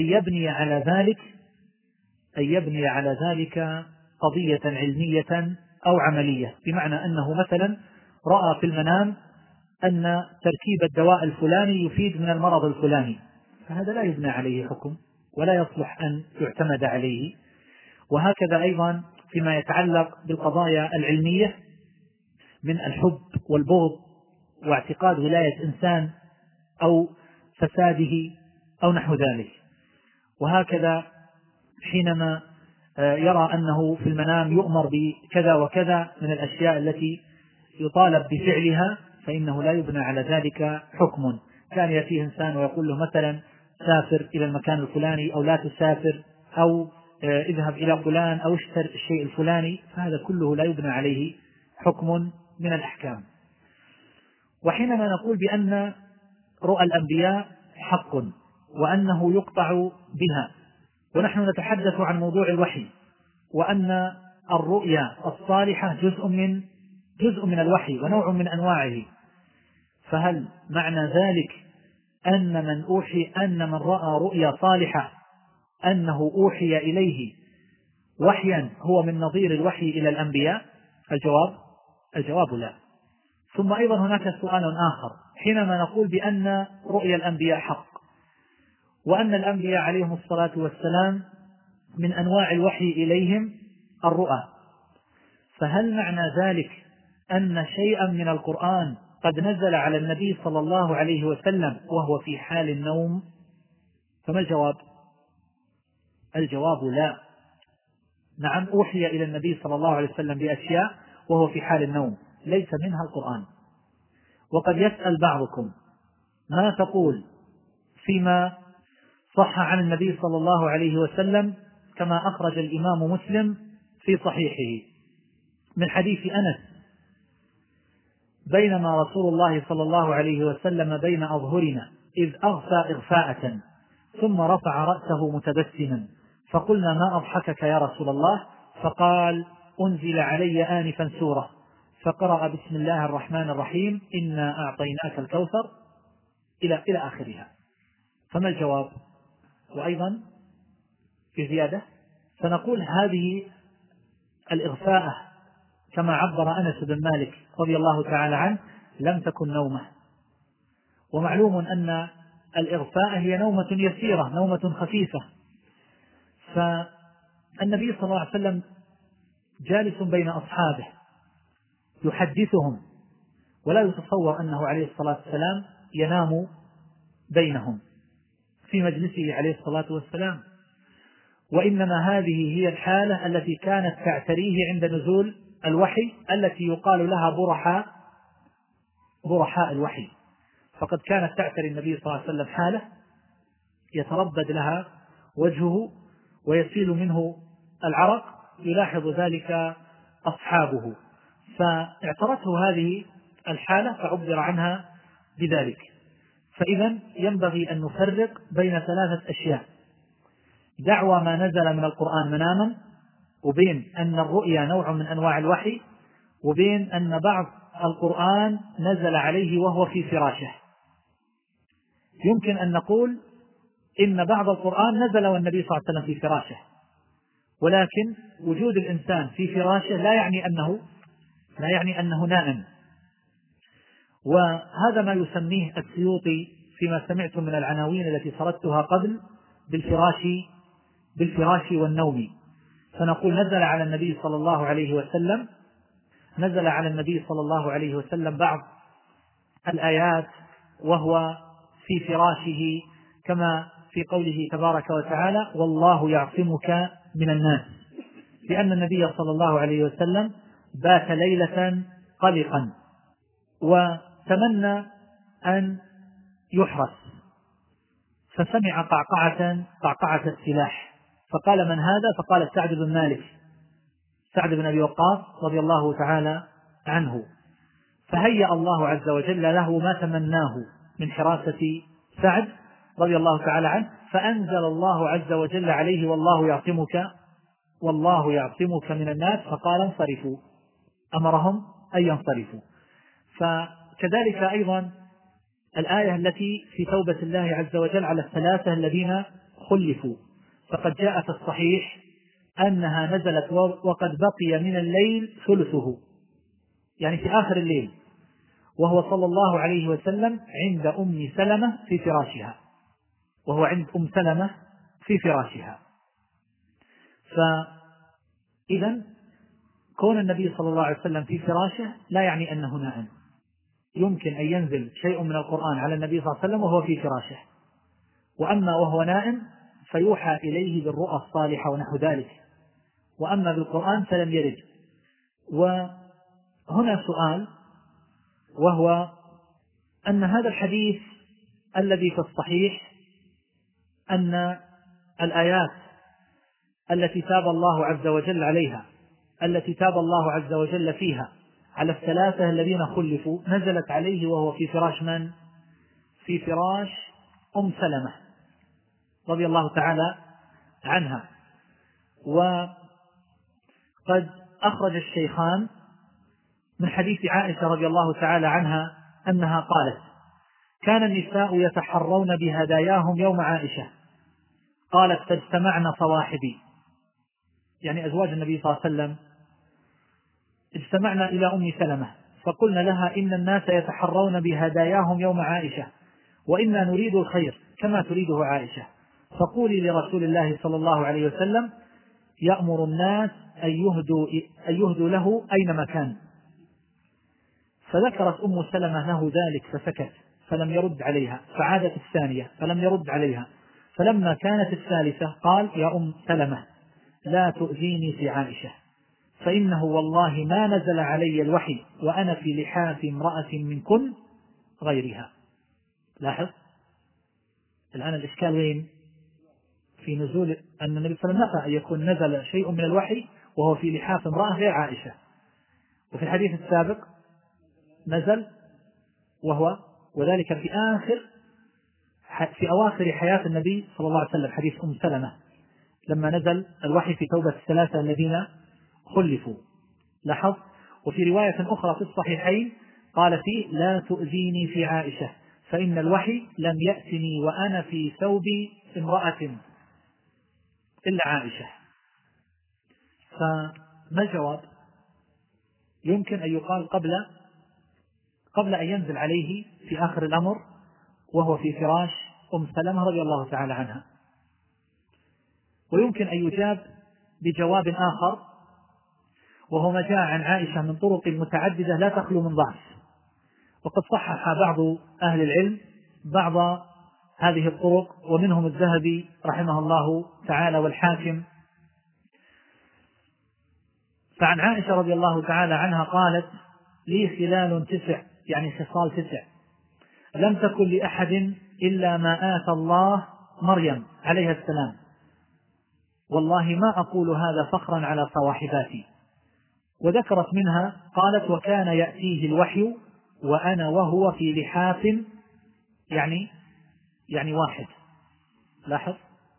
يبني على ذلك قضية علمية أو عملية، بمعنى أنه مثلا رأى في المنام أن تركيب الدواء الفلاني يفيد من المرض الفلاني، فهذا لا يبنى عليه حكم ولا يصلح أن يعتمد عليه. وهكذا أيضا فيما يتعلق بالقضايا العلمية من الحب والبغض واعتقاد ولاية إنسان أو فساده أو نحو ذلك. وهكذا حينما يرى أنه في المنام يؤمر بكذا وكذا من الأشياء التي يطالب بفعلها، فإنه لا يبنى على ذلك حكم. كان يأتيه إنسان ويقول له مثلا سافر إلى المكان الفلاني أو لا تسافر، أو اذهب إلى فلان أو اشتر الشيء الفلاني، فهذا كله لا يبنى عليه حكم من الأحكام. وحينما نقول بأن رؤى الأنبياء حق وأنه يقطع بها، ونحن نتحدث عن موضوع الوحي، وأن الرؤيا الصالحة جزء من الوحي ونوع من أنواعه، فهل معنى ذلك أن من رأى رؤيا صالحة أنه أوحي إليه وحيا هو من نظير الوحي إلى الأنبياء؟ الجواب لا. ثم أيضا هناك سؤال آخر، حينما نقول بأن رؤيا الأنبياء حق وأن الأنبياء عليهم الصلاة والسلام من أنواع الوحي إليهم الرؤى، فهل معنى ذلك أن شيئا من القرآن قد نزل على النبي صلى الله عليه وسلم وهو في حال النوم؟ فما الجواب؟ الجواب لا. نعم، أوحي إلى النبي صلى الله عليه وسلم بأشياء وهو في حال النوم ليس منها القرآن. وقد يسأل بعضكم ما تقول فيما صح عن النبي صلى الله عليه وسلم كما أخرج الإمام مسلم في صحيحه من حديث أنس: بينما رسول الله صلى الله عليه وسلم بين أظهرنا إذ أغفى إغفاءة ثم رفع رأسه متبسما، فقلنا: ما أضحكك يا رسول الله؟ فقال: أنزل علي آنفا سورة، فقرأ: بسم الله الرحمن الرحيم، إنا أعطيناك الكوثر، إلى آخرها. فما الجواب؟ وأيضا في زيادة، فنقول هذه الإغفاءة كما عبر أنس بن مالك رضي الله تعالى عنه لم تكن نومة، ومعلوم أن الإغفاء هي نومة يسيرة، نومة خفيفة. فالنبي صلى الله عليه وسلم جالس بين أصحابه يحدثهم، ولا يتصور أنه عليه الصلاة والسلام ينام بينهم في مجلسه عليه الصلاة والسلام، وإنما هذه هي الحالة التي كانت تعتريه عند نزول الوحي، التي يقال لها برحاء الوحي. فقد كانت تعتري النبي صلى الله عليه وسلم حالة يتربد لها وجهه ويسيل منه العرق، يلاحظ ذلك أصحابه، فاعترته هذه الحالة فعبر عنها بذلك. فإذا ينبغي أن نفرق بين ثلاثة أشياء: دعوى ما نزل من القرآن مناما، وبين أن الرؤيا نوع من أنواع الوحي، وبين أن بعض القرآن نزل عليه وهو في فراشه. يمكن أن نقول إن بعض القرآن نزل والنبي صلى الله عليه وسلم في فراشه، ولكن وجود الإنسان في فراشه لا يعني أنه نائم. وهذا ما يسميه السيوطي فيما سمعت من العناوين التي سردتها قبل بالفراش والنوم. فنقول نزل على النبي صلى الله عليه وسلم بعض الآيات وهو في فراشه، كما في قوله تبارك وتعالى: والله يعصمك من الناس، لأن النبي صلى الله عليه وسلم بات ليلة قلقا وتمنى أن يحرس، فسمع قعقعة السلاح، فقال: من هذا؟ فقال: سعد بن أبي وقاص رضي الله تعالى عنه. فهيأ الله عز وجل له ما تمناه من حراسة سعد رضي الله تعالى عنه، فأنزل الله عز وجل عليه: والله والله يعصمك من الناس، فقال انصرفوا، أمرهم أن ينصرفوا. فكذلك أيضا الآية التي في توبة الله عز وجل على الثلاثة الذين خلفوا، فقد جاء في الصحيح أنها نزلت وقد بقي من الليل ثلثه، يعني في آخر الليل، وهو صلى الله عليه وسلم عند أم سلمة في فراشها، وهو عند أم سلمة في فراشها. فإذا كون النبي صلى الله عليه وسلم في فراشه لا يعني أنه نائم، يمكن أن ينزل شيء من القرآن على النبي صلى الله عليه وسلم وهو في فراشه، وأما وهو نائم فيوحى إليه بالرؤى الصالحة ونحو ذلك، وأما بالقرآن فلم يرد. وهنا سؤال، وهو أن هذا الحديث الذي في الصحيح أن الآيات التي تاب الله عز وجل عليها، التي تاب الله عز وجل فيها على الثلاثة الذين خلفوا، نزلت عليه وهو في فراش من؟ في فراش أم سلمة رضي الله تعالى عنها. وقد أخرج الشيخان من حديث عائشة رضي الله تعالى عنها أنها قالت: كان النساء يتحرون بهداياهم يوم عائشة، قالت: فاجتمعن صواحبي، يعني أزواج النبي صلى الله عليه وسلم، اجتمعنا إلى أم سلمة فقلنا لها: إن الناس يتحرون بهداياهم يوم عائشة، وإنا نريد الخير كما تريده عائشة، فقولي لرسول الله صلى الله عليه وسلم يأمر الناس أن يهدوا له أينما كان. فذكرت أم سلمة له ذلك فسكت فلم يرد عليها، فعادت الثانية فلم يرد عليها، فلما كانت الثالثة قال: يا أم سلمة لا تؤذيني في عائشة، فإنه والله ما نزل علي الوحي وأنا في لحاف امرأة منكن غيرها. لاحظ الآن الإشكال وين؟ في نزول أن النبي صلى الله عليه وسلم نفى أن يكون نزل شيء من الوحي وهو في لحاف امرأة غير عائشة، وفي الحديث السابق نزل وهو وذلك في أواخر حياة النبي صلى الله عليه وسلم، حديث أم سلمة لما نزل الوحي في توبة الثلاثة الذين خلفوا. لاحظ. وفي رواية أخرى في الصحيحين قال فيه: لا تؤذيني في عائشة فإن الوحي لم يأتني وأنا في ثوب امرأة إلا عائشة. فما الجواب؟ يمكن أن يقال قبل أن ينزل عليه في آخر الأمر وهو في فراش أم سلمة رضي الله تعالى عنها. ويمكن أن يجاب بجواب آخر، وهو ما جاء عن عائشة من طرق متعددة لا تخلو من ضعف، وقد صحح بعض أهل العلم بعض هذه الطرق، ومنهم الذهبي رحمه الله تعالى والحاكم. فعن عائشة رضي الله تعالى عنها قالت: لي خلال 9، يعني خصال 9 لم تكن لأحد إلا ما آتى الله مريم عليها السلام، والله ما أقول هذا فخرا على صواحباتي. وذكرت منها قالت: وكان يأتيه الوحي وأنا وهو في لحاف، يعني واحد. لاحظ.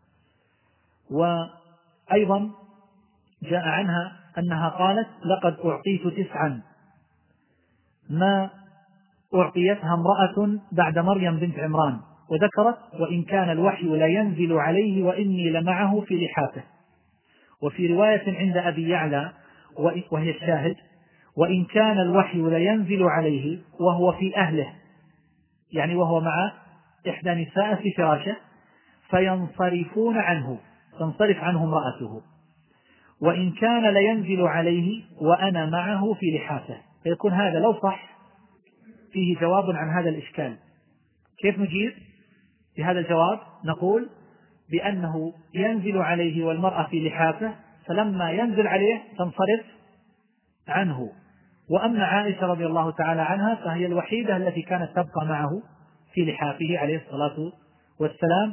وأيضا جاء عنها أنها قالت: لقد أعطيت 9 ما أعطيتها امرأة بعد مريم بنت عمران. وذكرت: وإن كان الوحي لا ينزل عليه وإني لمعه في لحافه. وفي رواية عند أبي يعلى وهي الشاهد: وإن كان الوحي لا ينزل عليه وهو في أهله، يعني وهو مع إحدى نساء في فراشه، فينصرفون عنه، تنصرف عنه امرأته. وإن كان لا ينزل عليه وأنا معه في لحافه. فيكون هذا لو صح فيه جواب عن هذا الإشكال. كيف نجيب بهذا الجواب؟ نقول بأنه ينزل عليه والمرأة في لحافه، فلما ينزل عليه تنصرف عنه. وأما عائشة رضي الله تعالى عنها فهي الوحيدة التي كانت تبقى معه في لحافه عليه الصلاة والسلام،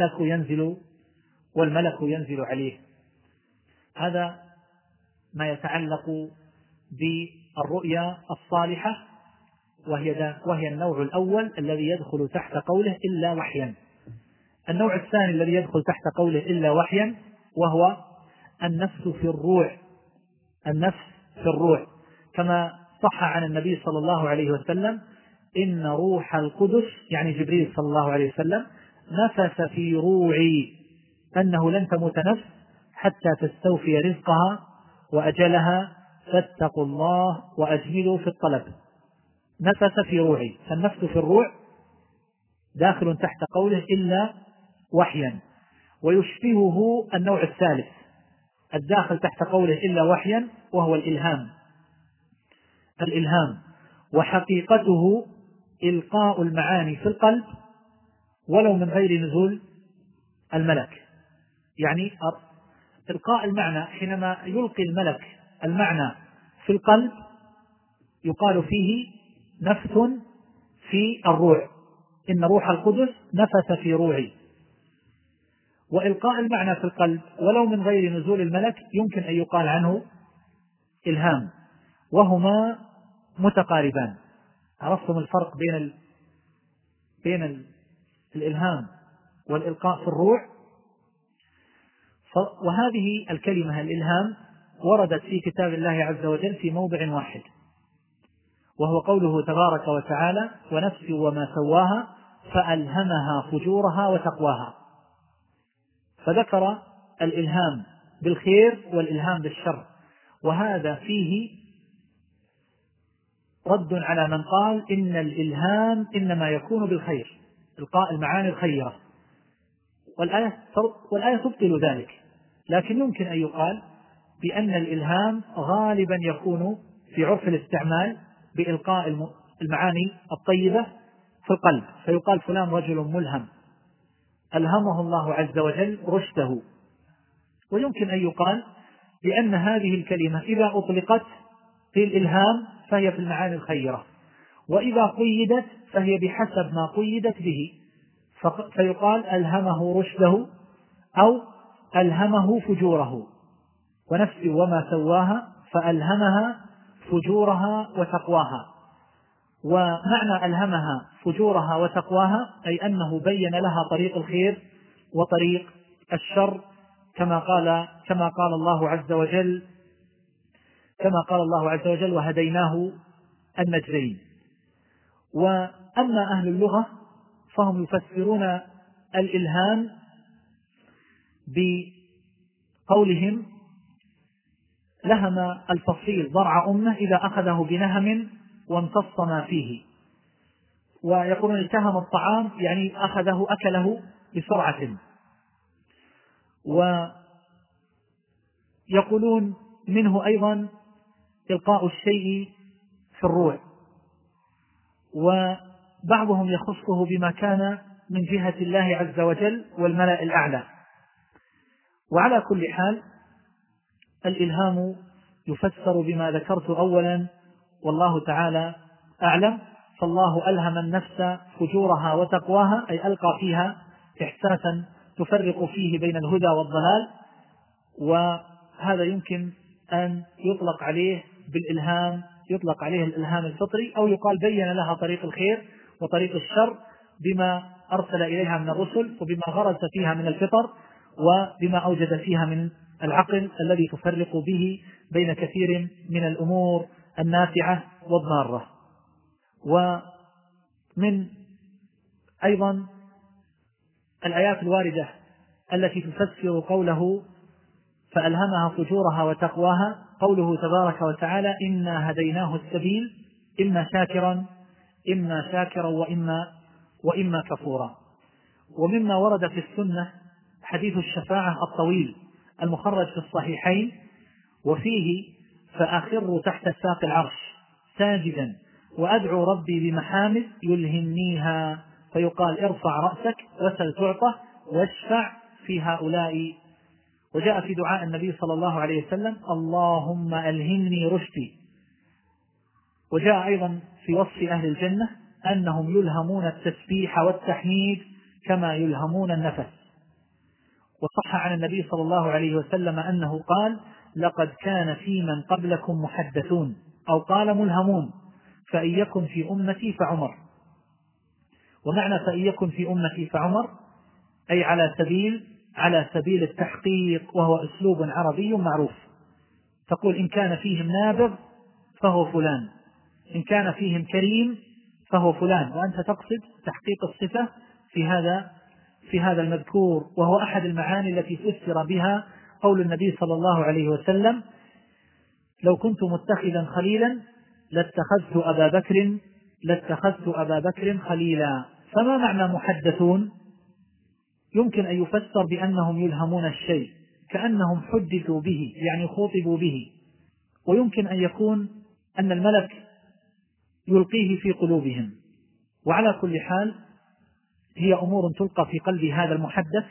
والملك ينزل عليه. هذا ما يتعلق بالرؤيا الصالحة، وهي النوع الأول الذي يدخل تحت قوله إلا وحيا. النوع الثاني الذي يدخل تحت قوله إلا وحيا وهو النفس في الروع، النفس في الروع، كما صح عن النبي صلى الله عليه وسلم: إن روح القدس، يعني جبريل صلى الله عليه وسلم، نفس في روعي أنه لن تموت نفس حتى تستوفي رزقها وأجلها، فاتقوا الله وأجملوا في الطلب. نفس في روعي، فالنفس في الروع داخل تحت قوله إلا وحيا، ويشبهه النوع الثالث الداخل تحت قوله إلا وحيا، وهو الإلهام. وحقيقته إلقاء المعاني في القلب ولو من غير نزول الملك. يعني إلقاء المعنى، حينما يلقي الملك المعنى في القلب يقال فيه نفس في الروع، إن روح القدس نفس في روعي. وإلقاء المعنى في القلب ولو من غير نزول الملك يمكن أن يقال عنه إلهام، وهما متقاربان. عرفتم الفرق بين الإلهام والإلقاء في الروع؟ وهذه الكلمة الإلهام وردت في كتاب الله عز وجل في موضع واحد، وهو قوله تبارك وتعالى: ونفس وما سواها فألهمها فجورها وتقواها. فذكر الإلهام بالخير والإلهام بالشر، وهذا فيه رد على من قال إن الإلهام إنما يكون بالخير، إلقاء المعاني الخيرة، والآية تبطل ذلك. لكن يمكن أن يقال بأن الإلهام غالبا يكون في عرف الاستعمال بإلقاء المعاني الطيبة في القلب، فيقال فلان رجل ملهم، ألهمه الله عز وجل رشده. ويمكن أن يقال بأن هذه الكلمة إذا أطلقت في الإلهام فهي في المعاني الخيرة، وإذا قيدت فهي بحسب ما قيدت به، فيقال ألهمه رشده أو ألهمه فجوره. ونفس وما سواها فألهمها فجورها وتقواها. ومعنى ألهمها فجورها وتقواها أي أنه بين لها طريق الخير وطريق الشر، كما قال الله عز وجل: وهديناه النجدين. وأما أهل اللغة فهم يفسرون الإلهام بقولهم: لهم الفصيل ضرع أمه إذا أخذه بنهم وامتص ما فيه. ويقولون التهم الطعام يعني أكله بسرعة. ويقولون منه أيضا إلقاء الشيء في الروع، وبعضهم يخصه بما كان من جهة الله عز وجل والملأ الأعلى. وعلى كل حال الإلهام يفسر بما ذكرت أولا، والله تعالى أعلم. فالله ألهم النفس فجورها وتقواها، أي ألقى فيها إحساسا تفرق فيه بين الهدى والضلال، وهذا يمكن أن يطلق عليه الإلهام الفطري، أو يقال بين لها طريق الخير وطريق الشر بما أرسل إليها من الرسل، وبما غرس فيها من الفطر، وبما أوجد فيها من العقل الذي تفرق به بين كثير من الأمور النافعة والضارة. ومن أيضا الآيات الواردة التي تفسر قوله فألهمها فجورها وتقواها قوله تبارك وتعالى: إنا هديناه السبيل إما شاكرا وإما كفورا. ومما ورد في السنة حديث الشفاعة الطويل المخرج في الصحيحين، وفيه: فأخر تحت ساق العرش ساجدا وأدعو ربي بمحامد يلهمنيها، فيقال: ارفع رأسك وسل تعطى واشفع في هؤلاء. وجاء في دعاء النبي صلى الله عليه وسلم: اللهم ألهمني رشدي. وجاء أيضا في وصف أهل الجنة أنهم يلهمون التسبيح والتحميد كما يلهمون النفس. وصح عن النبي صلى الله عليه وسلم أنه قال: لقد كان في من قبلكم محدثون، أو قال ملهمون، فإن يكن في أمتي فعمر. ومعنى فإن يكن في أمتي فعمر أي على سبيل على سبيل التحقيق، وهو أسلوب عربي معروف. تقول إن كان فيهم نابغ فهو فلان، إن كان فيهم كريم فهو فلان، وأنت تقصد تحقيق الصفة في هذا المذكور، وهو أحد المعاني التي فسر بها قول النبي صلى الله عليه وسلم: لو كنت متخذا خليلا لاتخذت أبا بكر خليلا. فما معنى محدثون؟ يمكن أن يفسر بأنهم يلهمون الشيء كأنهم حدثوا به، يعني خاطبوا به، ويمكن أن يكون أن الملك يلقيه في قلوبهم. وعلى كل حال هي أمور تلقى في قلب هذا المحدث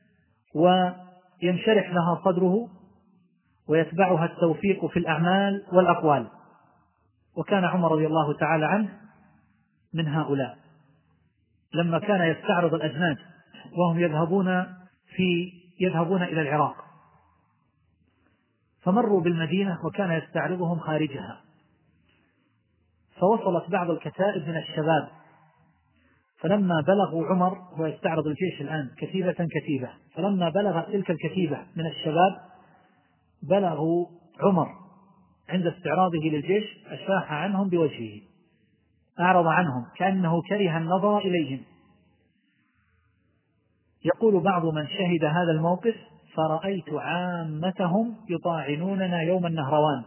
وينشرح لها صدره، ويتبعها التوفيق في الأعمال والأقوال. وكان عمر رضي الله تعالى عنه من هؤلاء، لما كان يستعرض الأجناد وهم يذهبون إلى العراق، فمروا بالمدينة وكان يستعرضهم خارجها، فوصلت بعض الكتائب من الشباب، فلما بلغوا عمر، هو يستعرض الجيش الآن كتيبة، فلما بلغ تلك الكتيبة من الشباب بلغوا عمر عند استعراضه للجيش أشاح عنهم بوجهه، أعرض عنهم كأنه كره النظر إليهم. يقول بعض من شهد هذا الموقف: فرأيت عامتهم يطاعنوننا يوم النهروان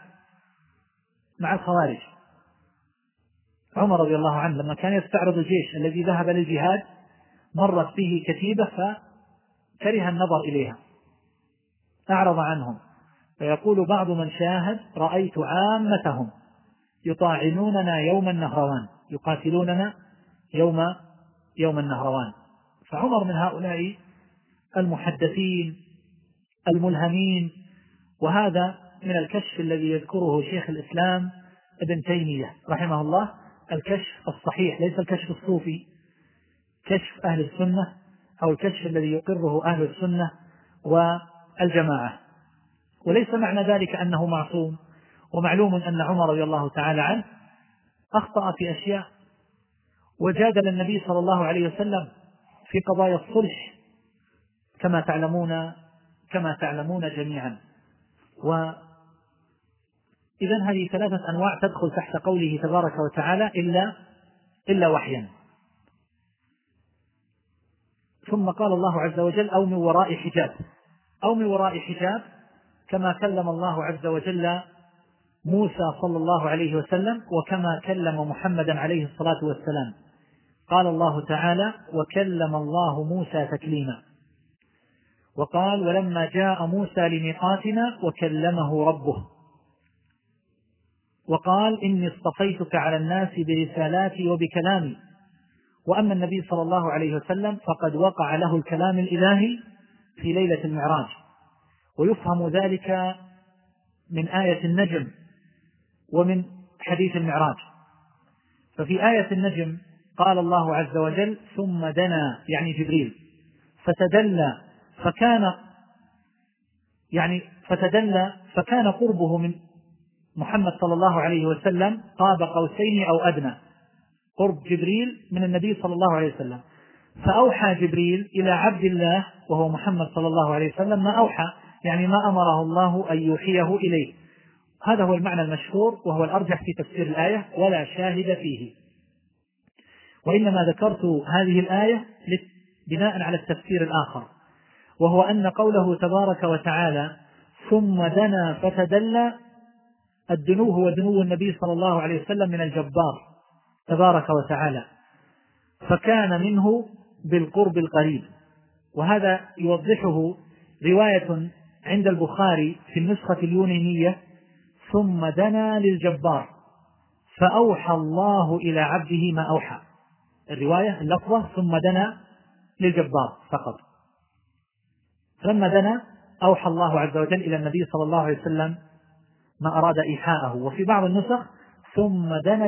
مع الخوارج. عمر رضي الله عنه لما كان يستعرض الجيش الذي ذهب للجهاد مرت به كتيبة فكره النظر إليها، أعرض عنهم. فيقول بعض من شاهد: رأيت عامتهم يطاعنوننا يوم النهروان، يقاتلوننا يوم النهروان. فعمر من هؤلاء المحدثين الملهمين، وهذا من الكشف الذي يذكره شيخ الإسلام ابن تيمية رحمه الله، الكشف الصحيح، ليس الكشف الصوفي، كشف أهل السنة أو الكشف الذي يقره أهل السنة والجماعة. وليس معنى ذلك أنه معصوم، ومعلوم أن عمر رضي الله تعالى عنه أخطأ في أشياء، وجادل النبي صلى الله عليه وسلم في قضايا الصلح كما تعلمون جميعا. وإذن هذه ثلاثة أنواع تدخل تحت قوله تبارك وتعالى إلا وحيا. ثم قال الله عز وجل: أو من وراء حجاب، كما كلم الله عز وجل موسى صلى الله عليه وسلم، وكما كلم محمدا عليه الصلاة والسلام. قال الله تعالى: وكلم الله موسى تكليما. وقال: ولما جاء موسى لميقاتنا وكلمه ربه. وقال: إني اصطفيتك على الناس برسالاتي وبكلامي. وأما النبي صلى الله عليه وسلم فقد وقع له الكلام الإلهي في ليلة المعراج، ويفهم ذلك من آية النجم ومن حديث المعراج. ففي آية النجم قال الله عز وجل: ثم دنا، يعني جبريل، فكان قربه من محمد صلى الله عليه وسلم قاب قوسين أو أدنى، قرب جبريل من النبي صلى الله عليه وسلم. فأوحى جبريل إلى عبد الله وهو محمد صلى الله عليه وسلم ما أوحى، يعني ما أمره الله أن يوحيه إليه. هذا هو المعنى المشهور، وهو الأرجح في تفسير الآية: ولا شاهد فيه. وإنما ذكرت هذه الآية بناء على التفسير الآخر، وهو أن قوله تبارك وتعالى: ثم دنا فتدلى، الدنو هو دنو النبي صلى الله عليه وسلم من الجبار تبارك وتعالى، فكان منه بالقرب القريب. وهذا يوضحه رواية عند البخاري في النسخة اليونانية: ثم دنا للجبار فأوحى الله إلى عبده ما أوحى. الرواية اللفظة ثم دنا للجبار فقط، فلما دنا أوحى الله عز وجل إلى النبي صلى الله عليه وسلم ما أراد إيحاءه. وفي بعض النسخ ثم دنا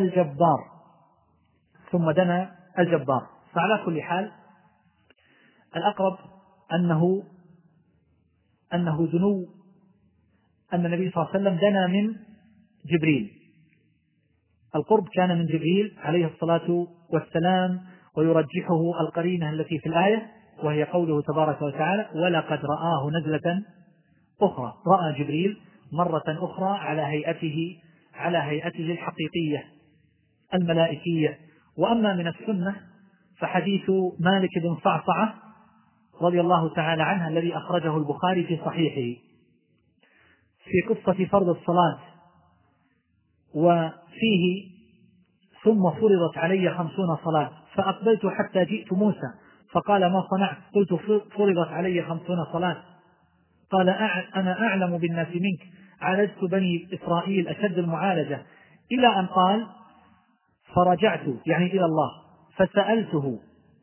الجبار. فعلى كل حال الأقرب أنه دنو، أن النبي صلى الله عليه وسلم دنا من جبريل، القرب كان من جبريل عليه الصلاة والسلام، ويرجحه القرينة التي في الآية: وهي قوله تبارك وتعالى: ولقد رآه نزلة أخرى. رأى جبريل مرة أخرى على هيئته الحقيقية الملائكية. وأما من السنة فحديث مالك بن صعصعة رضي الله تعالى عنه الذي أخرجه البخاري في صحيحه في قصة فرض الصلاة، وفيه: ثم فرضت علي 50 صلاة فأقبلت حتى جئت موسى فقال: ما صنعت؟ قلت: فرضت علي 50 صلاة. قال: أنا أعلم بالناس منك، عالجت بني إسرائيل أشد المعالجة، إلى أن قال: فرجعت يعني إلى الله فسألته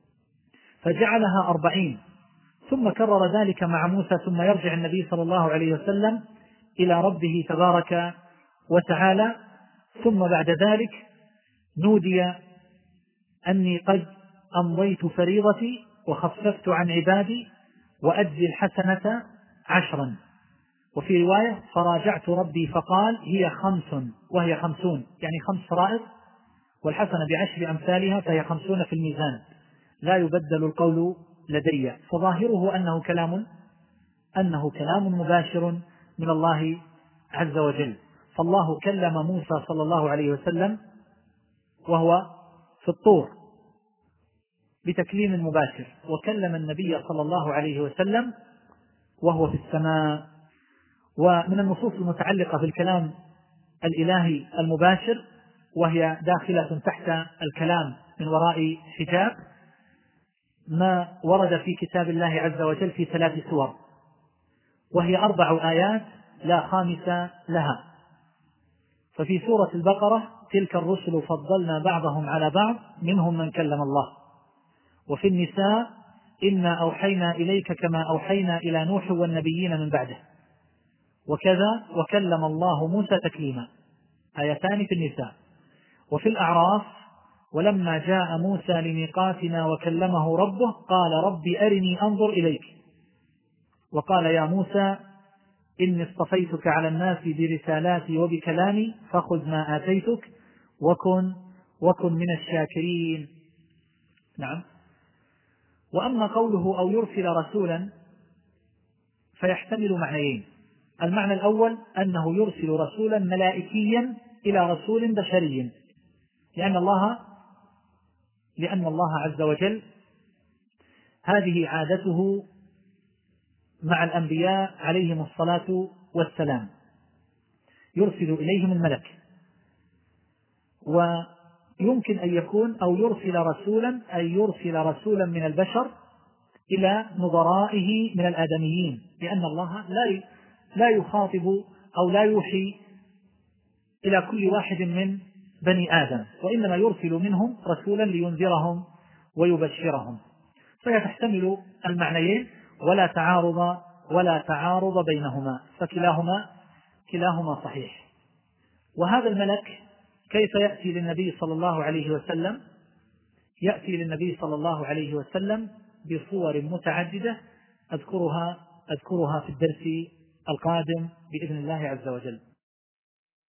فجعلها 40، ثم كرر ذلك مع موسى، ثم يرجع النبي صلى الله عليه وسلم إلى ربه تبارك وتعالى، ثم بعد ذلك نودي أني قد أمضيت فريضتي وخففت عن عبادي وأجزي الحسنة 10. وفي رواية: فراجعت ربي فقال: هي 5، وهي 50 يعني 5 فرائض، والحسنة ب10 أمثالها، فهي 50 في الميزان، لا يبدل القول لدي. فظاهره أنه كلام مباشر من الله عز وجل. فالله كلم موسى صلى الله عليه وسلم وهو في الطور بتكليم مباشر، وكلم النبي صلى الله عليه وسلم وهو في السماء. ومن النصوص المتعلقة بالكلام الإلهي المباشر، وهي داخلة تحت الكلام من وراء حجاب، ما ورد في كتاب الله عز وجل في 3 سور، وهي 4 آيات لا خامس لها. ففي سورة البقرة: تلك الرسل فضلنا بعضهم على بعض منهم من كلم الله. وفي النساء: إنا أوحينا إليك كما أوحينا إلى نوح والنبيين من بعده. وكذا: وكلم الله موسى تكليما، آيتان في النساء. وفي الأعراف: ولما جاء موسى لميقاتنا وكلمه ربه قال: رب أرني أنظر إليك. وقال: يا موسى إني اصطفيتك على الناس برسالاتي وبكلامي فخذ ما آتيتك وكن من الشاكرين. نعم. وأما قوله أو يرسل رسولا فيحتمل معنيين: المعنى الأول أنه يرسل رسولا ملائكيا إلى رسول بشري، لأن الله عز وجل هذه عادته مع الأنبياء عليهم الصلاة والسلام، يرسل إليهم الملك. ويمكن أن يكون أو يرسل رسولا من البشر إلى نظرائه من الآدميين، لأن الله لا يخاطب أو لا يوحي إلى كل واحد من بني آدم، وإنما يرسل منهم رسولا لينذرهم ويبشرهم. فيتحتمل المعنيين ولا تعارض بينهما، فكلاهما صحيح. وهذا الملك كيف يأتي للنبي صلى الله عليه وسلم؟ يأتي للنبي صلى الله عليه وسلم بصور متعددة أذكرها في الدرس القادم بإذن الله عز وجل.